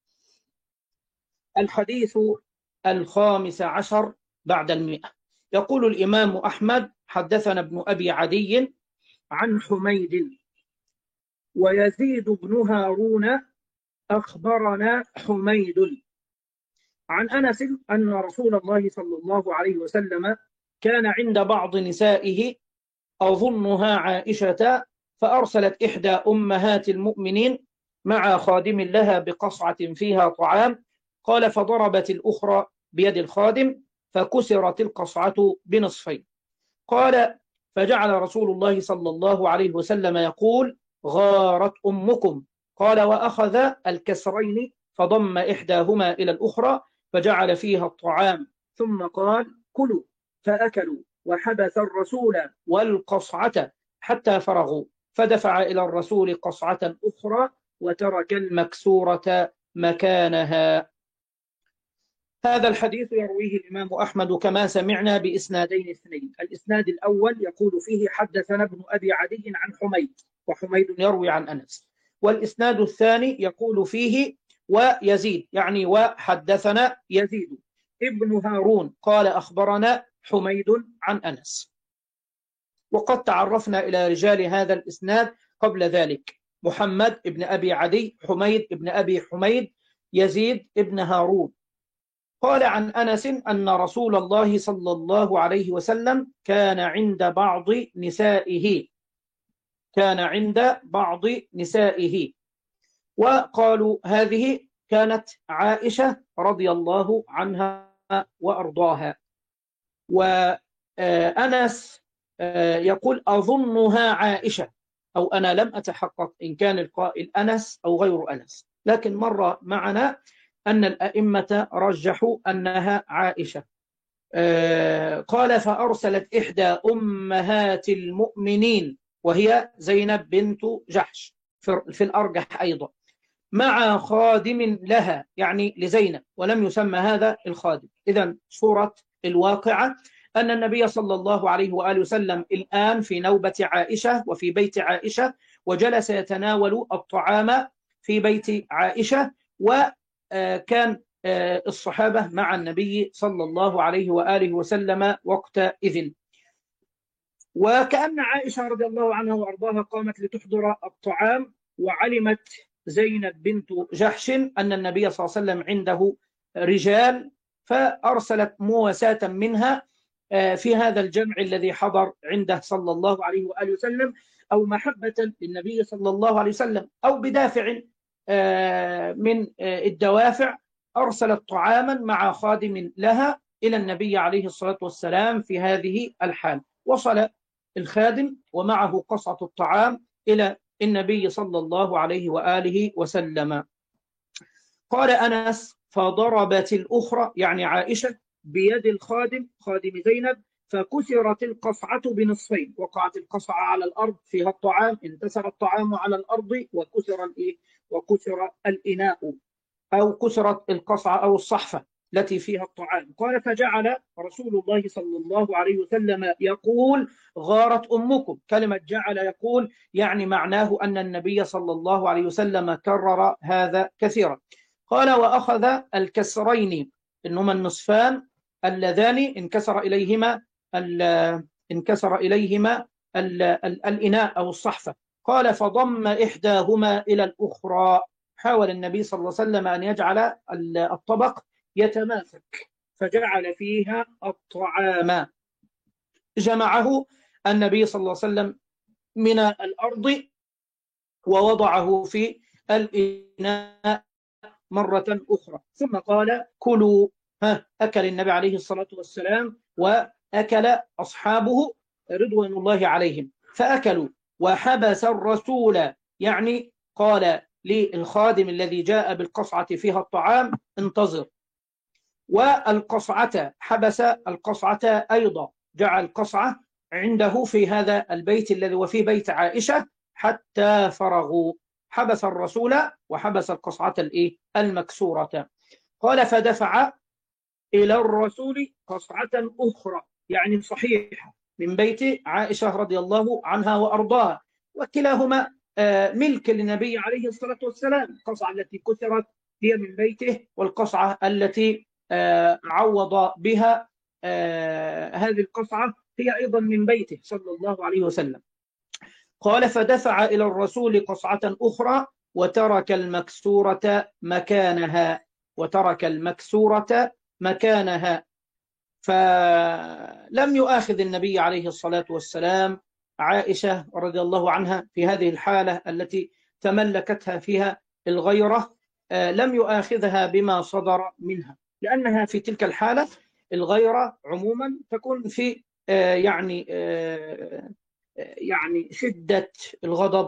الحديث الخامس عشر بعد المئة. يقول الإمام أحمد: حدثنا ابن أبي عدي عن حميد ويزيد بن هارون أخبرنا حميد عن أنس أن رسول الله صلى الله عليه وسلم كان عند بعض نسائه أظنها عائشة، فأرسلت إحدى أمهات المؤمنين مع خادم لها بقصعة فيها طعام، قال فضربت الأخرى بيد الخادم فكسرت القصعة بنصفين. قال فجعل رسول الله صلى الله عليه وسلم يقول: غارت أمكم. قال وأخذ الكسرين فضم إحداهما إلى الأخرى فجعل فيها الطعام، ثم قال: كلوا، فأكلوا، وحبس الرسول والقصعة حتى فرغوا، فدفع إلى الرسول قصعة أخرى وترك المكسورة مكانها. هذا الحديث يرويه الإمام أحمد كما سمعنا بإسنادين اثنين. الإسناد الأول يقول فيه: حدثنا ابن أبي عدي عن حميد، وحميد يروي عن أنس. والإسناد الثاني يقول فيه: ويزيد، يعني وحدثنا يزيد ابن هارون قال أخبرنا حميد عن أنس. وقد تعرفنا إلى رجال هذا الإسناد قبل ذلك: محمد ابن أبي عدي، حميد ابن أبي حميد، يزيد ابن هارون. قال عن أنس أن رسول الله صلى الله عليه وسلم كان عند بعض نسائه، كان عند بعض نسائه. وقالوا هذه كانت عائشة رضي الله عنها وأرضاها. وأنس يقول أظنها عائشة، أو أنا لم أتحقق إن كان القائل أنس أو غير أنس، لكن مر معنا أن الأئمة رجحوا أنها عائشة. قال فأرسلت إحدى أمهات المؤمنين، وهي زينب بنت جحش في الأرجح أيضا، مع خادم لها، يعني لزينب، ولم يسمى هذا الخادم. إذن صورة الواقعة أن النبي صلى الله عليه وآله وسلم الآن في نوبة عائشة وفي بيت عائشة، وجلس يتناول الطعام في بيت عائشة، وكان الصحابة مع النبي صلى الله عليه وآله وسلم وقتئذ. وكأن عائشة رضي الله عنها وأرضاها قامت لتحضر الطعام، وعلمت زينب بنت جحش أن النبي صلى الله عليه وسلم عنده رجال، فأرسلت مواساة منها في هذا الجمع الذي حضر عنده صلى الله عليه وآله وسلم، أو محبة للنبي صلى الله عليه وسلم، أو بدافع من الدوافع، أرسلت طعاما مع خادم لها إلى النبي عليه الصلاة والسلام. في هذه الحال وصل الخادم ومعه قصعة الطعام إلى النبي صلى الله عليه وآله وسلم. قال أنس: فضربت الأخرى يعني عائشة بيد الخادم خادم زينب، فكسرت القصعة بنصفين. وقعت القصعة على الأرض فيها الطعام، انتسر الطعام على الأرض وكسر الإيه؟ وكسر الإناء، أو كسرت القصعة أو الصحفة التي فيها الطعام. قال: فجعل رسول الله صلى الله عليه وسلم يقول: غارت أمكم. كلمة جعل يقول يعني معناه أن النبي صلى الله عليه وسلم كرر هذا كثيرا. قال: وأخذ الكسرين، إنهما النصفان اللذان انكسر إليهما انكسر إليهما ال ال الإناء أو الصحفة. قال: فضم إحداهما إلى الأخرى. حاول النبي صلى الله عليه وسلم أن يجعل الطبق يتماسك، فجعل فيها الطعام، جمعه النبي صلى الله عليه وسلم من الأرض ووضعه في الإناء مرة أخرى، ثم قال: كلوا. ها أكل النبي عليه الصلاة والسلام وأكل أصحابه رضوان الله عليهم، فأكلوا. وحبس الرسول، يعني قال للخادم الذي جاء بالقصعة فيها الطعام: انتظر. والقصعة، حبس القصعة أيضا، جعل القصعة عنده في هذا البيت الذي وفي بيت عائشة حتى فرغوا. حبس الرسول وحبس القصعة الإيه؟ المكسورة. قال: فدفع إلى الرسول قصعة أخرى، يعني صحيحة، من بيت عائشة رضي الله عنها وأرضاها، وكلاهما ملك للنبي عليه الصلاة والسلام. القصعة التي كسرت هي من بيته، والقصعة التي عوض بها هذه القصعة هي أيضا من بيته صلى الله عليه وسلم. قال: فدفع إلى الرسول قصعة أخرى وترك المكسورة مكانها وترك المكسورة مكانها فلم يؤاخذ النبي عليه الصلاة والسلام عائشة رضي الله عنها في هذه الحالة التي تملكتها فيها الغيرة، لم يؤاخذها بما صدر منها، لأنها في تلك الحالة الغيرة عموما تكون في يعني يعني شدة الغضب،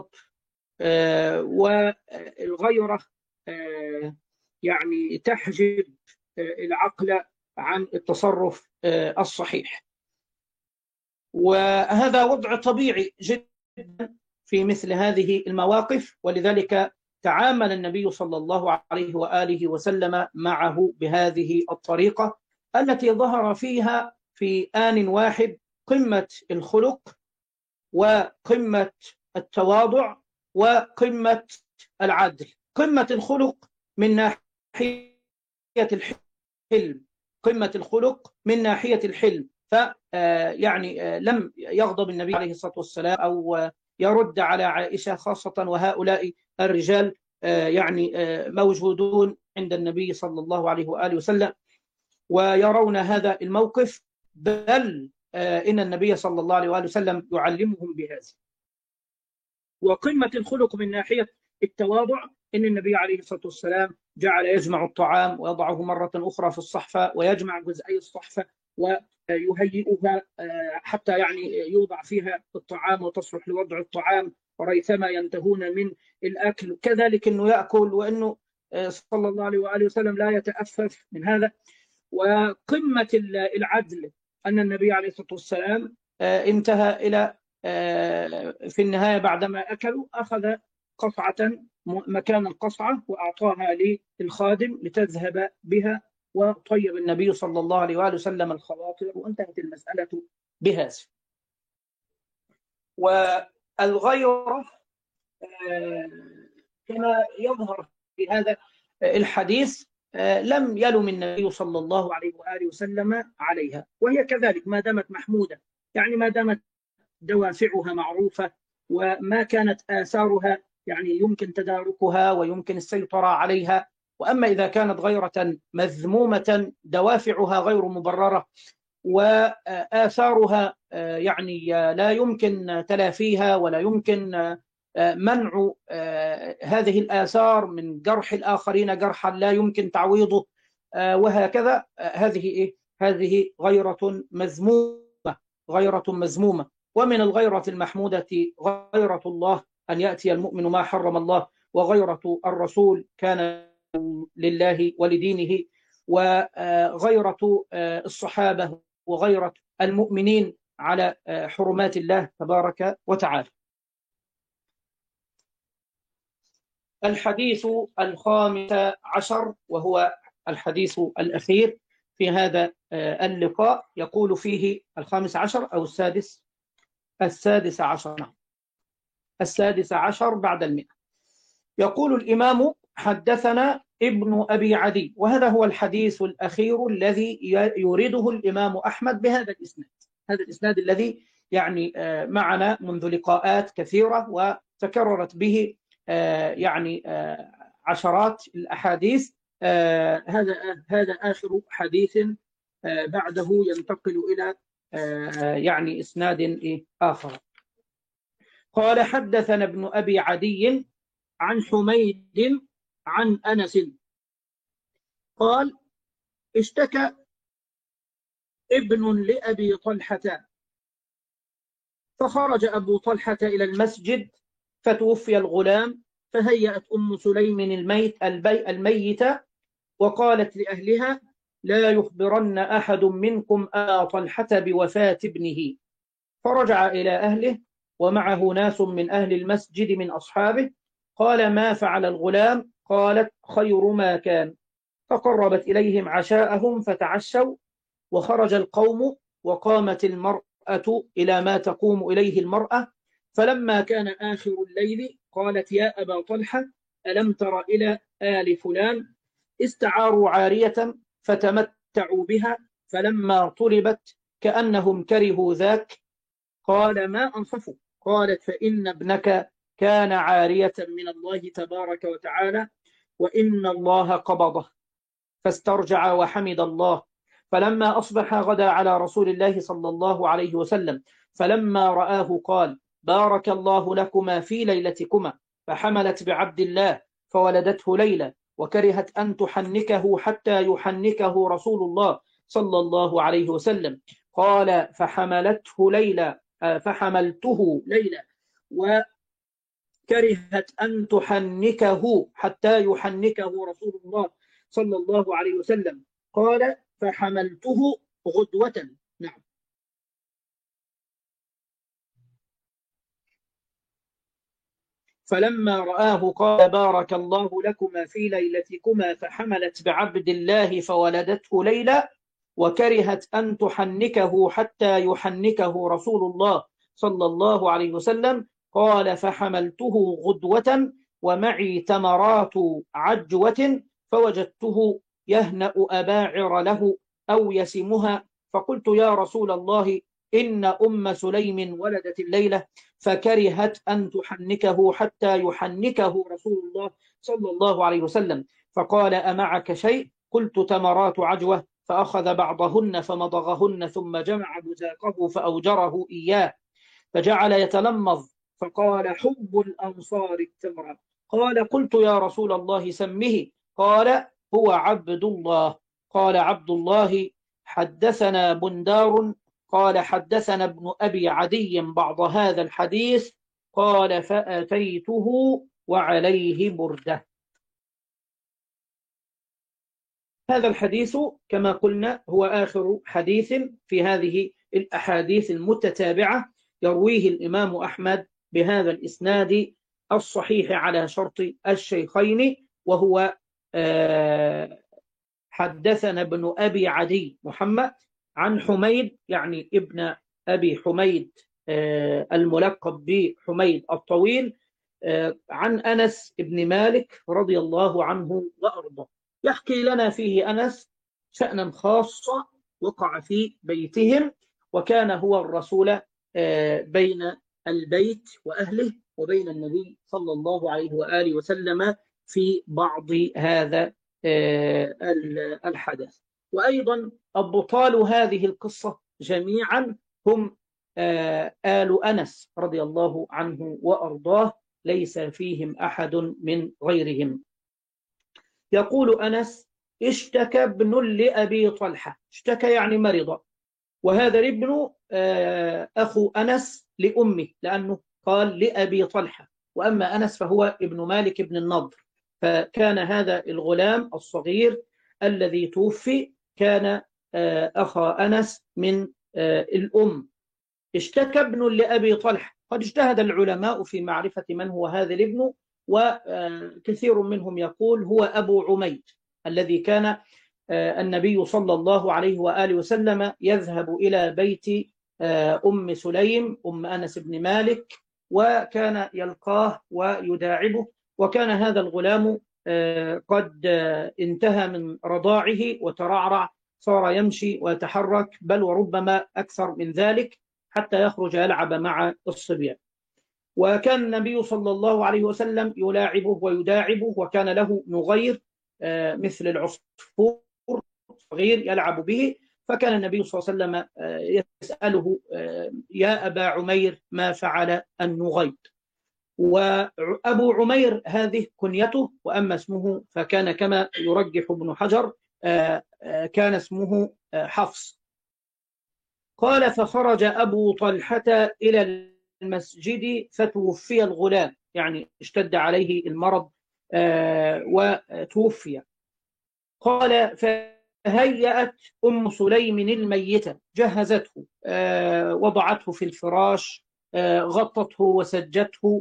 والغيرة يعني تحجب العقل عن التصرف الصحيح. وهذا وضع طبيعي جدا في مثل هذه المواقف، ولذلك تعامل النبي صلى الله عليه وآله وسلم معه بهذه الطريقة التي ظهر فيها في آن واحد قمة الخلق وقمة التواضع وقمة العدل. قمة الخلق من ناحية الحلم، قمة الخلق من ناحية الحلم، ف يعني لم يغضب النبي عليه الصلاة والسلام أو يرد على عائشة، خاصة وهؤلاء الرجال يعني موجودون عند النبي صلى الله عليه وآله وسلم ويرون هذا الموقف، بل إن النبي صلى الله عليه وآله وسلم يعلمهم بهذا. وقمة الخلق من ناحية التواضع إن النبي عليه الصلاة والسلام جعل يجمع الطعام ويضعه مرة أخرى في الصحفة، ويجمع جزئي الصحفة ويهيئها حتى يعني يوضع فيها الطعام وتصلح لوضع الطعام، وريثما ينتهون من الأكل. كذلك أنه يأكل، وأنه صلى الله عليه وآله وسلم لا يتأفف من هذا. وقمة العدل أن النبي عليه الصلاة والسلام انتهى إلى في النهاية بعدما أكلوا أخذ قصعة مكان القصعة وأعطاها للخادم لتذهب بها، وطيب النبي صلى الله عليه وآله وسلم الخواطر، وانتهت المسألة بهذا. والغيرة كما يظهر في هذا الحديث لم يلم النبي صلى الله عليه وآله وسلم عليها، وهي كذلك ما دامت محمودة، يعني ما دامت دوافعها معروفة وما كانت آثارها يعني يمكن تداركها ويمكن السيطرة عليها. وأما إذا كانت غيرة مذمومة دوافعها غير مبررة وآثارها يعني لا يمكن تلافيها ولا يمكن منع هذه الآثار من جرح الآخرين جرحا لا يمكن تعويضه وهكذا، هذه إيه؟ هذه غيرة مذمومة، غيرة مذمومة. ومن الغيرة المحمودة غيرة الله، أن يأتي المؤمن ما حرم الله، وغيرة الرسول كان لله ولدينه، وغيرة الصحابة وغيرة المؤمنين على حرمات الله تبارك وتعالى. الحديث الخامس عشر وهو الحديث الأخير في هذا اللقاء، يقول فيه الخامس عشر أو السادس السادس عشر السادس عشر بعد المئة. يقول الإمام: حدثنا ابن أبي عدي. وهذا هو الحديث الأخير الذي يريده الإمام أحمد بهذا الإسناد، هذا الإسناد الذي يعني معنا منذ لقاءات كثيرة وتكررت به يعني عشرات الأحاديث. هذا هذا آخر حديث، بعده ينتقل إلى يعني إسناد آخر. قال: حدثنا ابن أبي عدي عن حميد عن أنس قال: اشتكى ابن لأبي طلحة فخرج أبو طلحة إلى المسجد فتوفي الغلام، فهيأت أم سليم الميت البي الميت وقالت لأهلها: لا يخبرن أحد منكم أبا طلحة بوفاة ابنه. فرجع إلى أهله ومعه ناس من أهل المسجد من أصحابه. قال: ما فعل الغلام؟ قالت: خير ما كان. فقربت إليهم عشاءهم فتعشوا، وخرج القوم، وقامت المرأة إلى ما تقوم إليه المرأة. فلما كان آخر الليل قالت: يا أبا طلحة، ألم تر إلى آل فلان استعاروا عارية فتمتعوا بها، فلما طلبت كأنهم كرهوا ذاك. قال: ما أنصفوا؟ قالت: فإن ابنك كان عارية من الله تبارك وتعالى، وإن الله قبضه. فاسترجع وحمد الله. فلما أصبح غدا على رسول الله صلى الله عليه وسلم، فلما رآه قال: بارك الله لكما في ليلتكما. فحملت بعبد الله فولدته ليلى، وكرهت أن تحنكه حتى يحنكه رسول الله صلى الله عليه وسلم. قال: فحملته ليلى فحملته ليلى وكرهت أن تحنكه حتى يحنكه رسول الله صلى الله عليه وسلم. قال: فحملته غدوة. نعم. فلما رآه قال: بارك الله لكما في ليلتكما. فحملت بعبد الله فولدته ليلى، وكرهت أن تحنكه حتى يحنكه رسول الله صلى الله عليه وسلم. قال: فحملته غدوة ومعي تمرات عجوة، فوجدته يهنأ أباعر له أو يسمها، فقلت: يا رسول الله، إن أم سليم ولدت الليلة فكرهت أن تحنكه حتى يحنكه رسول الله صلى الله عليه وسلم. فقال: أمعك شيء؟ قلت: تمرات عجوة. فأخذ بعضهن فمضغهن ثم جمع بزاقه فأوجره إياه، فجعل يتلمظ، فقال: حب الأنصار التمر. قال: قلت: يا رسول الله سمه. قال: هو عبد الله. قال عبد الله: حدثنا بندار قال: حدثنا ابن أبي عدي بعض هذا الحديث. قال: فأتيته وعليه بردة. هذا الحديث كما قلنا هو آخر حديث في هذه الأحاديث المتتابعة يرويه الإمام أحمد بهذا الإسناد الصحيح على شرط الشيخين، وهو حدثنا ابن أبي عدي محمد عن حميد، يعني ابن أبي حميد الملقب بحميد الطويل، عن أنس بن مالك رضي الله عنه وأرضاه. يحكي لنا فيه أنس شأنا خاصا وقع في بيتهم، وكان هو الرسول بين البيت وأهله، وبين النبي صلى الله عليه وآله وسلم في بعض هذا الحدث. وأيضا أبطال هذه القصة جميعا هم آل أنس رضي الله عنه وأرضاه، ليس فيهم أحد من غيرهم. يقول أنس: اشتكى ابن لأبي طلحة. اشتكى يعني مرض، وهذا الابن أخو أنس لأمه، لأنه قال لأبي طلحة، وأما أنس فهو ابن مالك بن النضر. فكان هذا الغلام الصغير الذي توفي كان أخا أنس من الأم. اشتكى ابن لأبي طلحة. قد اجتهد العلماء في معرفة من هو هذا الابن، وكثير منهم يقول هو أبو عمير الذي كان النبي صلى الله عليه وآله وسلم يذهب إلى بيت أم سليم أم أنس بن مالك، وكان يلقاه ويداعبه، وكان هذا الغلام قد انتهى من رضاعه وترعرع، صار يمشي ويتحرك، بل وربما أكثر من ذلك، حتى يخرج يلعب مع الصبيان. وكان النبي صلى الله عليه وسلم يلاعبه ويداعبه، وكان له نغير مثل العصفور صغير يلعب به، فكان النبي صلى الله عليه وسلم يسأله: يا أبا عمير ما فعل النغير؟ وأبو عمير هذه كنيته، وأما اسمه فكان كما يرجح ابن حجر كان اسمه حفص. قال: فخرج أبو طلحة إلى المسجد فتوفي الغلام، يعني اشتد عليه المرض وتوفي. قال: فهيأت أم سليم الميتة، جهزته، وضعته في الفراش، غطته وسجته،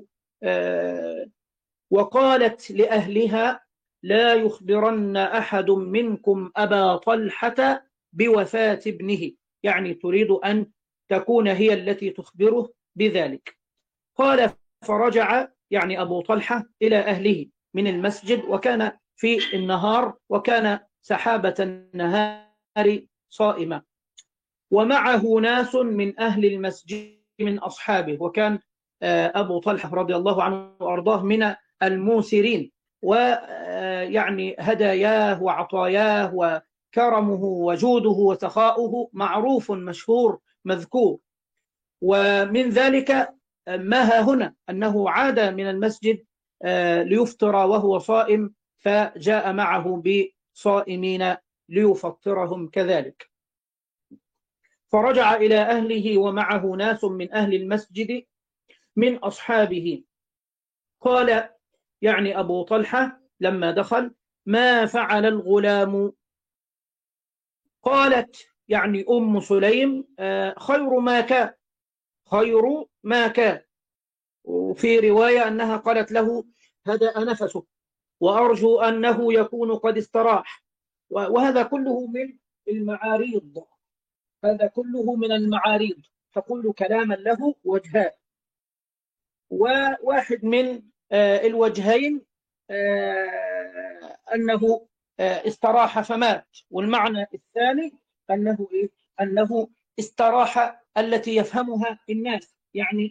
وقالت لأهلها: لا يخبرن أحد منكم أبا طلحة بوفاة ابنه، يعني تريد أن تكون هي التي تخبره بذلك. قال: فرجع يعني أبو طلحة إلى أهله من المسجد، وكان في النهار، وكان سحابة النهار صائمة، ومعه ناس من أهل المسجد من أصحابه، وكان أبو طلحة رضي الله عنه وأرضاه من الموسرين، ويعني هداياه وعطاياه وكرمه وجوده وسخاؤه معروف مشهور مذكور. ومن ذلك ما ها هنا أنه عاد من المسجد ليفطر وهو صائم، فجاء معه بصائمين ليفطرهم كذلك. فرجع إلى أهله ومعه ناس من أهل المسجد من أصحابه. قال يعني أبو طلحة لما دخل: ما فعل الغلام؟ قالت يعني أم سليم: خير ما كان، خير ما كان. وفي رواية أنها قالت له: هدأ نفسه، وأرجو أنه يكون قد استراح. وهذا كله من المعاريض، هذا كله من المعاريض، تقول كلاما له وجهان، وواحد من الوجهين أنه استراح فمات، والمعنى الثاني أنه إيه؟ أنه استراح التي يفهمها الناس، يعني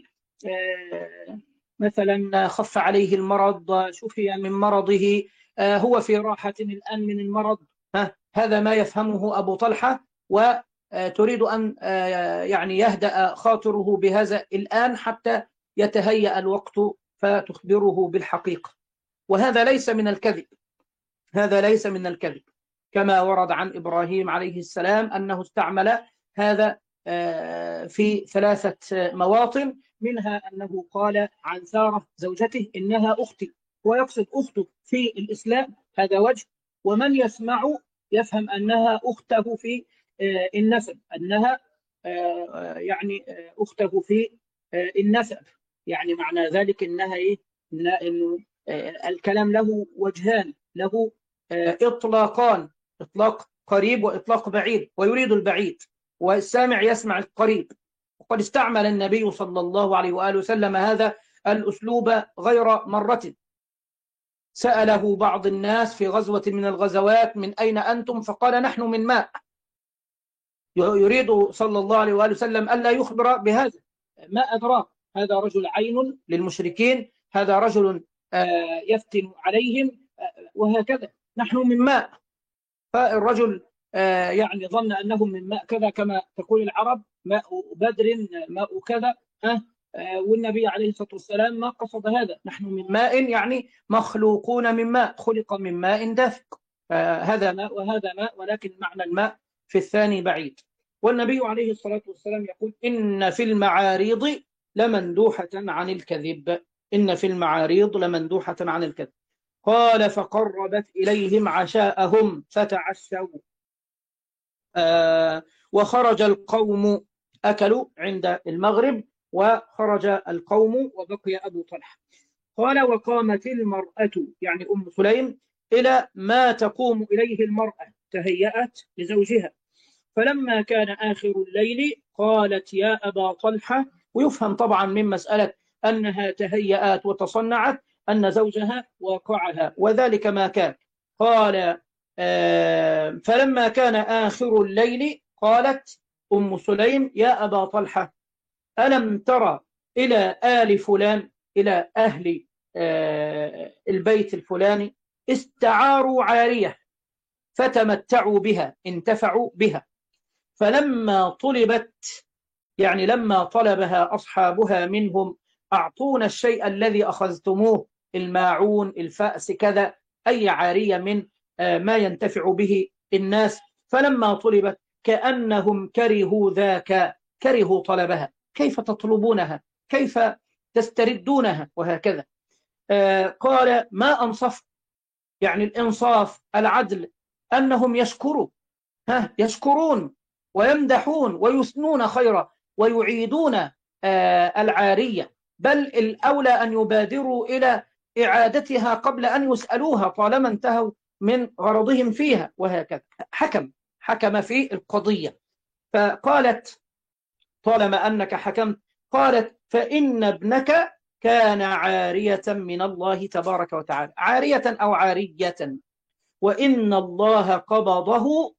مثلا خف عليه المرض، شفي من مرضه، هو في راحة الآن من المرض، هذا ما يفهمه أبو طلحة، وتريد أن يعني يهدأ خاطره بهذا الآن حتى يتهيأ الوقت فتخبره بالحقيقة. وهذا ليس من الكذب، هذا ليس من الكذب، كما ورد عن إبراهيم عليه السلام أنه استعمل هذا في ثلاثة مواطن، منها أنه قال عن سارة زوجته: إنها أختي، ويقصد أخته في الإسلام، هذا وجه. ومن يسمع يفهم أنها أخته في النسب، أنها يعني أخته في النسب، يعني معنى ذلك إنها إيه؟ إنه الكلام له وجهان، له إطلاقان، إطلاق قريب وإطلاق بعيد، ويريد البعيد، والسامع يسمع القريب. وقد استعمل النبي صلى الله عليه وآله وسلم هذا الأسلوب غير مرة. سأله بعض الناس في غزوة من الغزوات: من أين أنتم؟ فقال: نحن من ماء. يريد صلى الله عليه وآله وسلم ألا يخبر بهذا، ما أدراك هذا رجل عين للمشركين، هذا رجل يفتن عليهم، وهكذا. نحن من ماء. فالرجل يعني ظن أنهم من ماء كذا كما تقول العرب، ماء بدر، ماء كذا. والنبي عليه الصلاة والسلام ما قصد هذا. نحن من ماء يعني مخلوقون من ماء، خلق من ماء دافق. هذا ماء وهذا ماء، ولكن معنى الماء في الثاني بعيد. والنبي عليه الصلاة والسلام يقول: إن في المعاريض لمندوحة عن الكذب. إن في المعاريض لمندوحة عن الكذب. قال: فقربت إليهم عشاءهم فتعشوا. آه وخرج القوم، أكلوا عند المغرب، وخرج القوم وبقي أبو طلحة. قال: وقامت المرأة، يعني أم سليم، إلى ما تقوم إليه المرأة، تهيأت لزوجها. فلما كان آخر الليل قالت: يا أبا طلحة. ويفهم طبعا من مسألة أنها تهيأت وتصنعت أن زوجها واقعها، وذلك ما كان. قال: آه فلما كان آخر الليل قالت أم سليم: يا أبا طلحة، ألم ترى إلى آل فلان، إلى أهل آه البيت الفلاني، استعاروا عارية فتمتعوا بها، انتفعوا بها، فلما طلبت، يعني لما طلبها أصحابها منهم، أعطونا الشيء الذي أخذتموه، الماعون، الفأس، كذا، أي عارية من ما ينتفع به الناس. فلما طلبت كأنهم كرهوا ذاك، كرهوا طلبها. كيف تطلبونها؟ كيف تستردونها؟ وهكذا. قال: ما أنصف، يعني الإنصاف، العدل، أنهم يشكروا، ها يشكرون ويمدحون ويثنون خيرا ويعيدون العارية، بل الأولى أن يبادروا إلى إعادتها قبل أن يسألوها طالما انتهوا من غرضهم فيها، وهكذا. حكم حكم في القضية. فقالت: طالما أنك حكمت، قالت: فإن ابنك كان عارية من الله تبارك وتعالى، عارية أو عارية، وإن الله قبضه.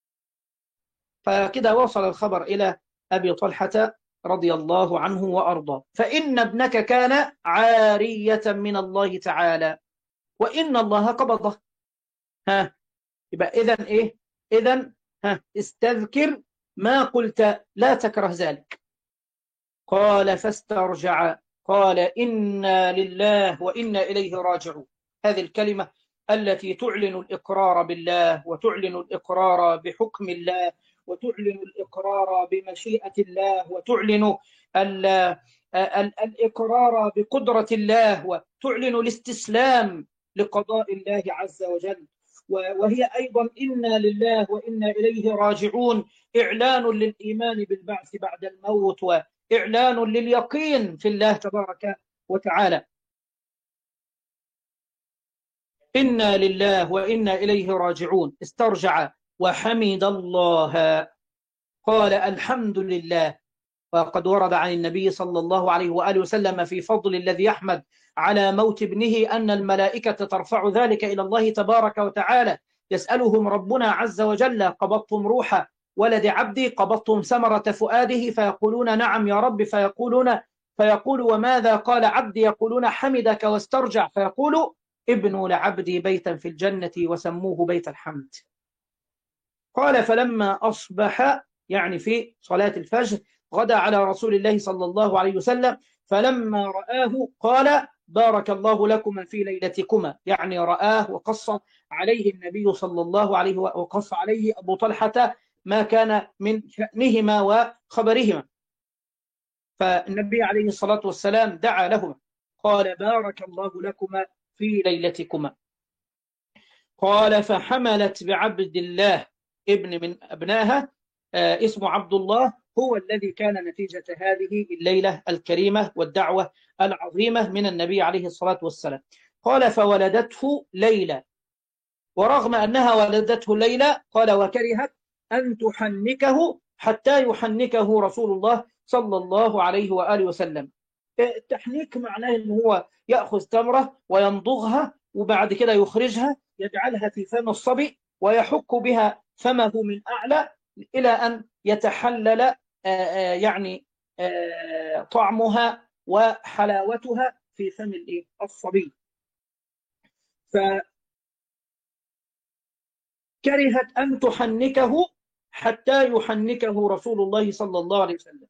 فكده وصل الخبر إلى أبي طلحة رضي الله عنه وأرضاه. فإن ابنك كان عارية من الله تعالى، وإن الله قبضه. ها يبقى إذن إيه؟ إذن ها استذكر ما قلت، لا تكره ذلك. قال: فاسترجع. قال: إنا لله وإنا إليه راجعون. هذه الكلمة التي تعلن الإقرار بالله، وتعلن الإقرار بحكم الله، وتعلن الإقرار بمشيئة الله، وتعلن ال ال الإقرار بقدرة الله، وتعلن الاستسلام لقضاء الله عز وجل. وهي أيضا إنا لله وإنا إليه راجعون، إعلان للإيمان بالبعث بعد الموت، وإعلان لليقين في الله تبارك وتعالى. إنا لله وإنا إليه راجعون. استرجع وحمد الله. قال: الحمد لله. وقد ورد عن النبي صلى الله عليه وآله وسلم في فضل الذي يحمد على موت ابنه أن الملائكة ترفع ذلك إلى الله تبارك وتعالى، يسألهم ربنا عز وجل: قبضتم روح ولد عبدي، قبضتم ثمرة فؤاده؟ فيقولون: نعم يا رب. فيقولون فيقول: وماذا قال عبدي؟ يقولون: حمدك واسترجع. فيقول: ابنوا لعبدي بيتا في الجنة وسموه بيت الحمد. قال: فلما أصبح، يعني في صلاة الفجر، غدا على رسول الله صلى الله عليه وسلم، فلما رآه قال: بارك الله لكما في ليلتكما، يعني رآه وقص عليه النبي صلى الله عليه وسلم، وقص عليه أبو طلحة ما كان من شأنهما وخبرهما. فالنبي عليه الصلاة والسلام دعا لهما، قال: بارك الله لكما في ليلتكما. قال: فحملت بعبد الله ابن من أبنائها، آه اسمه عبد الله، هو الذي كان نتيجة هذه الليلة الكريمة والدعوة العظيمة من النبي عليه الصلاة والسلام. قال: فولدته ليلى، ورغم أنها ولدته ليلى، قال: وكرهت أن تحنكه حتى يحنكه رسول الله صلى الله عليه وآله وسلم. التحنيك معناه أنه هو يأخذ تمرة ويمضغها، وبعد كده يخرجها، يجعلها في فم الصبي ويحك بها فمه من أعلى إلى أن يتحلل يعني طعمها وحلاوتها في فم الصبي. فكرهت أن تحنكه حتى يحنكه رسول الله صلى الله عليه وسلم.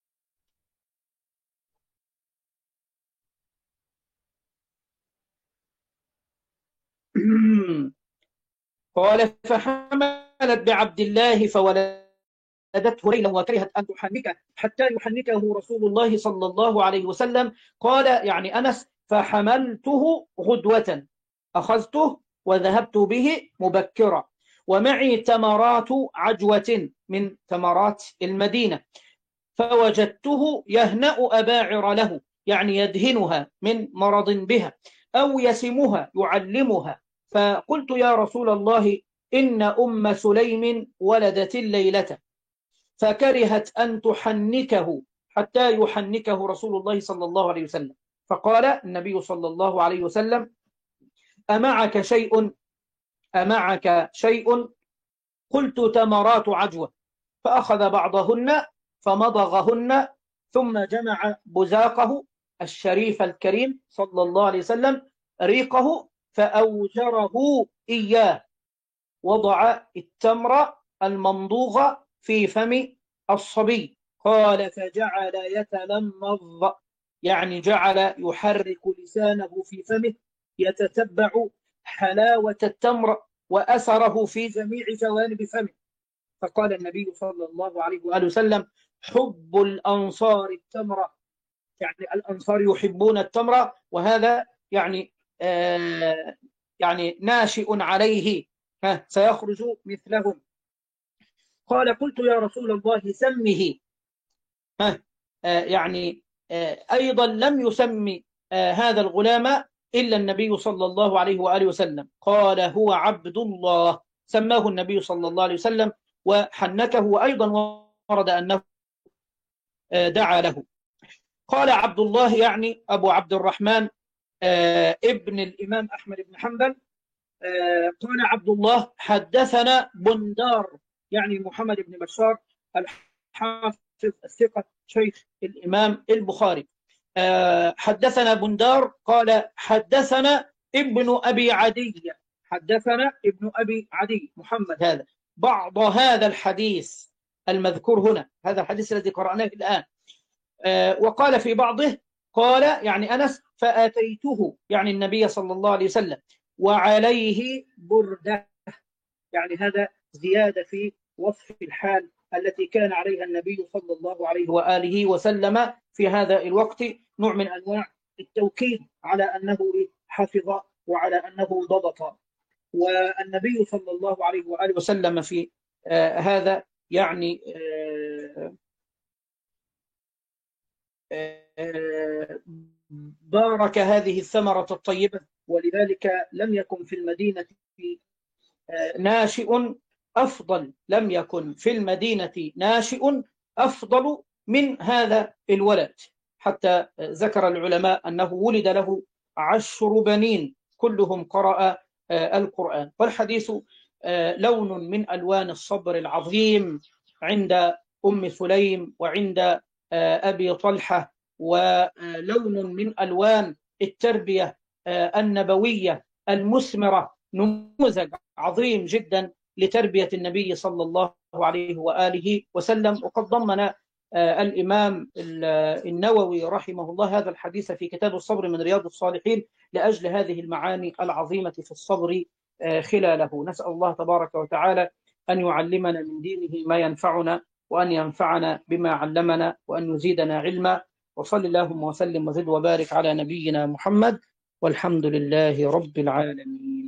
قال فحملت بعبد الله فولدته ليلا وكرهت أن تحنكه حتى يحنكه رسول الله صلى الله عليه وسلم. قال يعني أنس فحملته غدوة، أخذته وذهبت به مبكرا، ومعي تمرات عجوة من تمرات المدينة، فوجدته يهنأ أباعر له، يعني يدهنها من مرض بها، أو يسمها يعلمها. فقلت يا رسول الله إن أم سليم ولدت الليلة، فكرهت أن تحنكه حتى يحنكه رسول الله صلى الله عليه وسلم. فقال النبي صلى الله عليه وسلم أمعك شيء أمعك شيء؟ قلت تمرات عجوة. فأخذ بعضهن فمضغهن، ثم جمع بزاقه الشريف الكريم صلى الله عليه وسلم ريقه فأوجره إياه، وضع التمر الممضوغ في فم الصبي. قال فجعل يتلمض، يعني جعل يحرك لسانه في فمه يتتبع حلاوة التمر وأثره في جميع جوانب فمه. فقال النبي صلى الله عليه وآله وسلم حب الأنصار التمر، يعني الأنصار يحبون التمر، وهذا يعني آه يعني ناشئ عليه، ها سيخرج مثلهم. قال قلت يا رسول الله سمه، ها آه يعني آه أيضا لم يسمي آه هذا الغلام إلا النبي صلى الله عليه وآله وسلم. قال هو عبد الله، سماه النبي صلى الله عليه وسلم وحنكه، وأيضا ورد أنه دعا له. قال عبد الله يعني أبو عبد الرحمن ابن الإمام أحمد بن حنبل. قال عبد الله حدثنا بندار، يعني محمد بن بشار الحافظ الثقة شيخ الإمام البخاري. حدثنا بندار قال حدثنا ابن أبي عدي، حدثنا ابن أبي عدي محمد هذا بعض هذا الحديث المذكور هنا، هذا الحديث الذي قرأناه الآن. وقال في بعضه قال يعني أنس فأتيته، يعني النبي صلى الله عليه وسلم وعليه بردة، يعني هذا زيادة في وصف الحال التي كان عليها النبي صلى الله عليه وآله وسلم في هذا الوقت، نوع من أنواع التوكيد على أنه حفظ وعلى أنه ضبط. والنبي صلى الله عليه وآله وسلم في آه هذا يعني آه آه بارك هذه الثمرة الطيبة، ولذلك لم يكن في المدينة آه ناشئ أفضل، لم يكن في المدينة ناشئ أفضل من هذا الولد، حتى ذكر العلماء أنه ولد له عشر بنين كلهم قرأ القرآن. والحديث لون من ألوان الصبر العظيم عند أم سليم وعند أبي طلحة، ولون من ألوان التربية النبوية المثمرة، نموذج عظيم جدا لتربية النبي صلى الله عليه وآله وسلم. وقد ضمن الإمام النووي رحمه الله هذا الحديث في كتاب الصبر من رياض الصالحين لأجل هذه المعاني العظيمة في الصبر خلاله. نسأل الله تبارك وتعالى أن يعلمنا من دينه ما ينفعنا، وأن ينفعنا بما علمنا، وأن يزيدنا علما. وصل اللهم وسلم وزد وبارك على نبينا محمد، والحمد لله رب العالمين.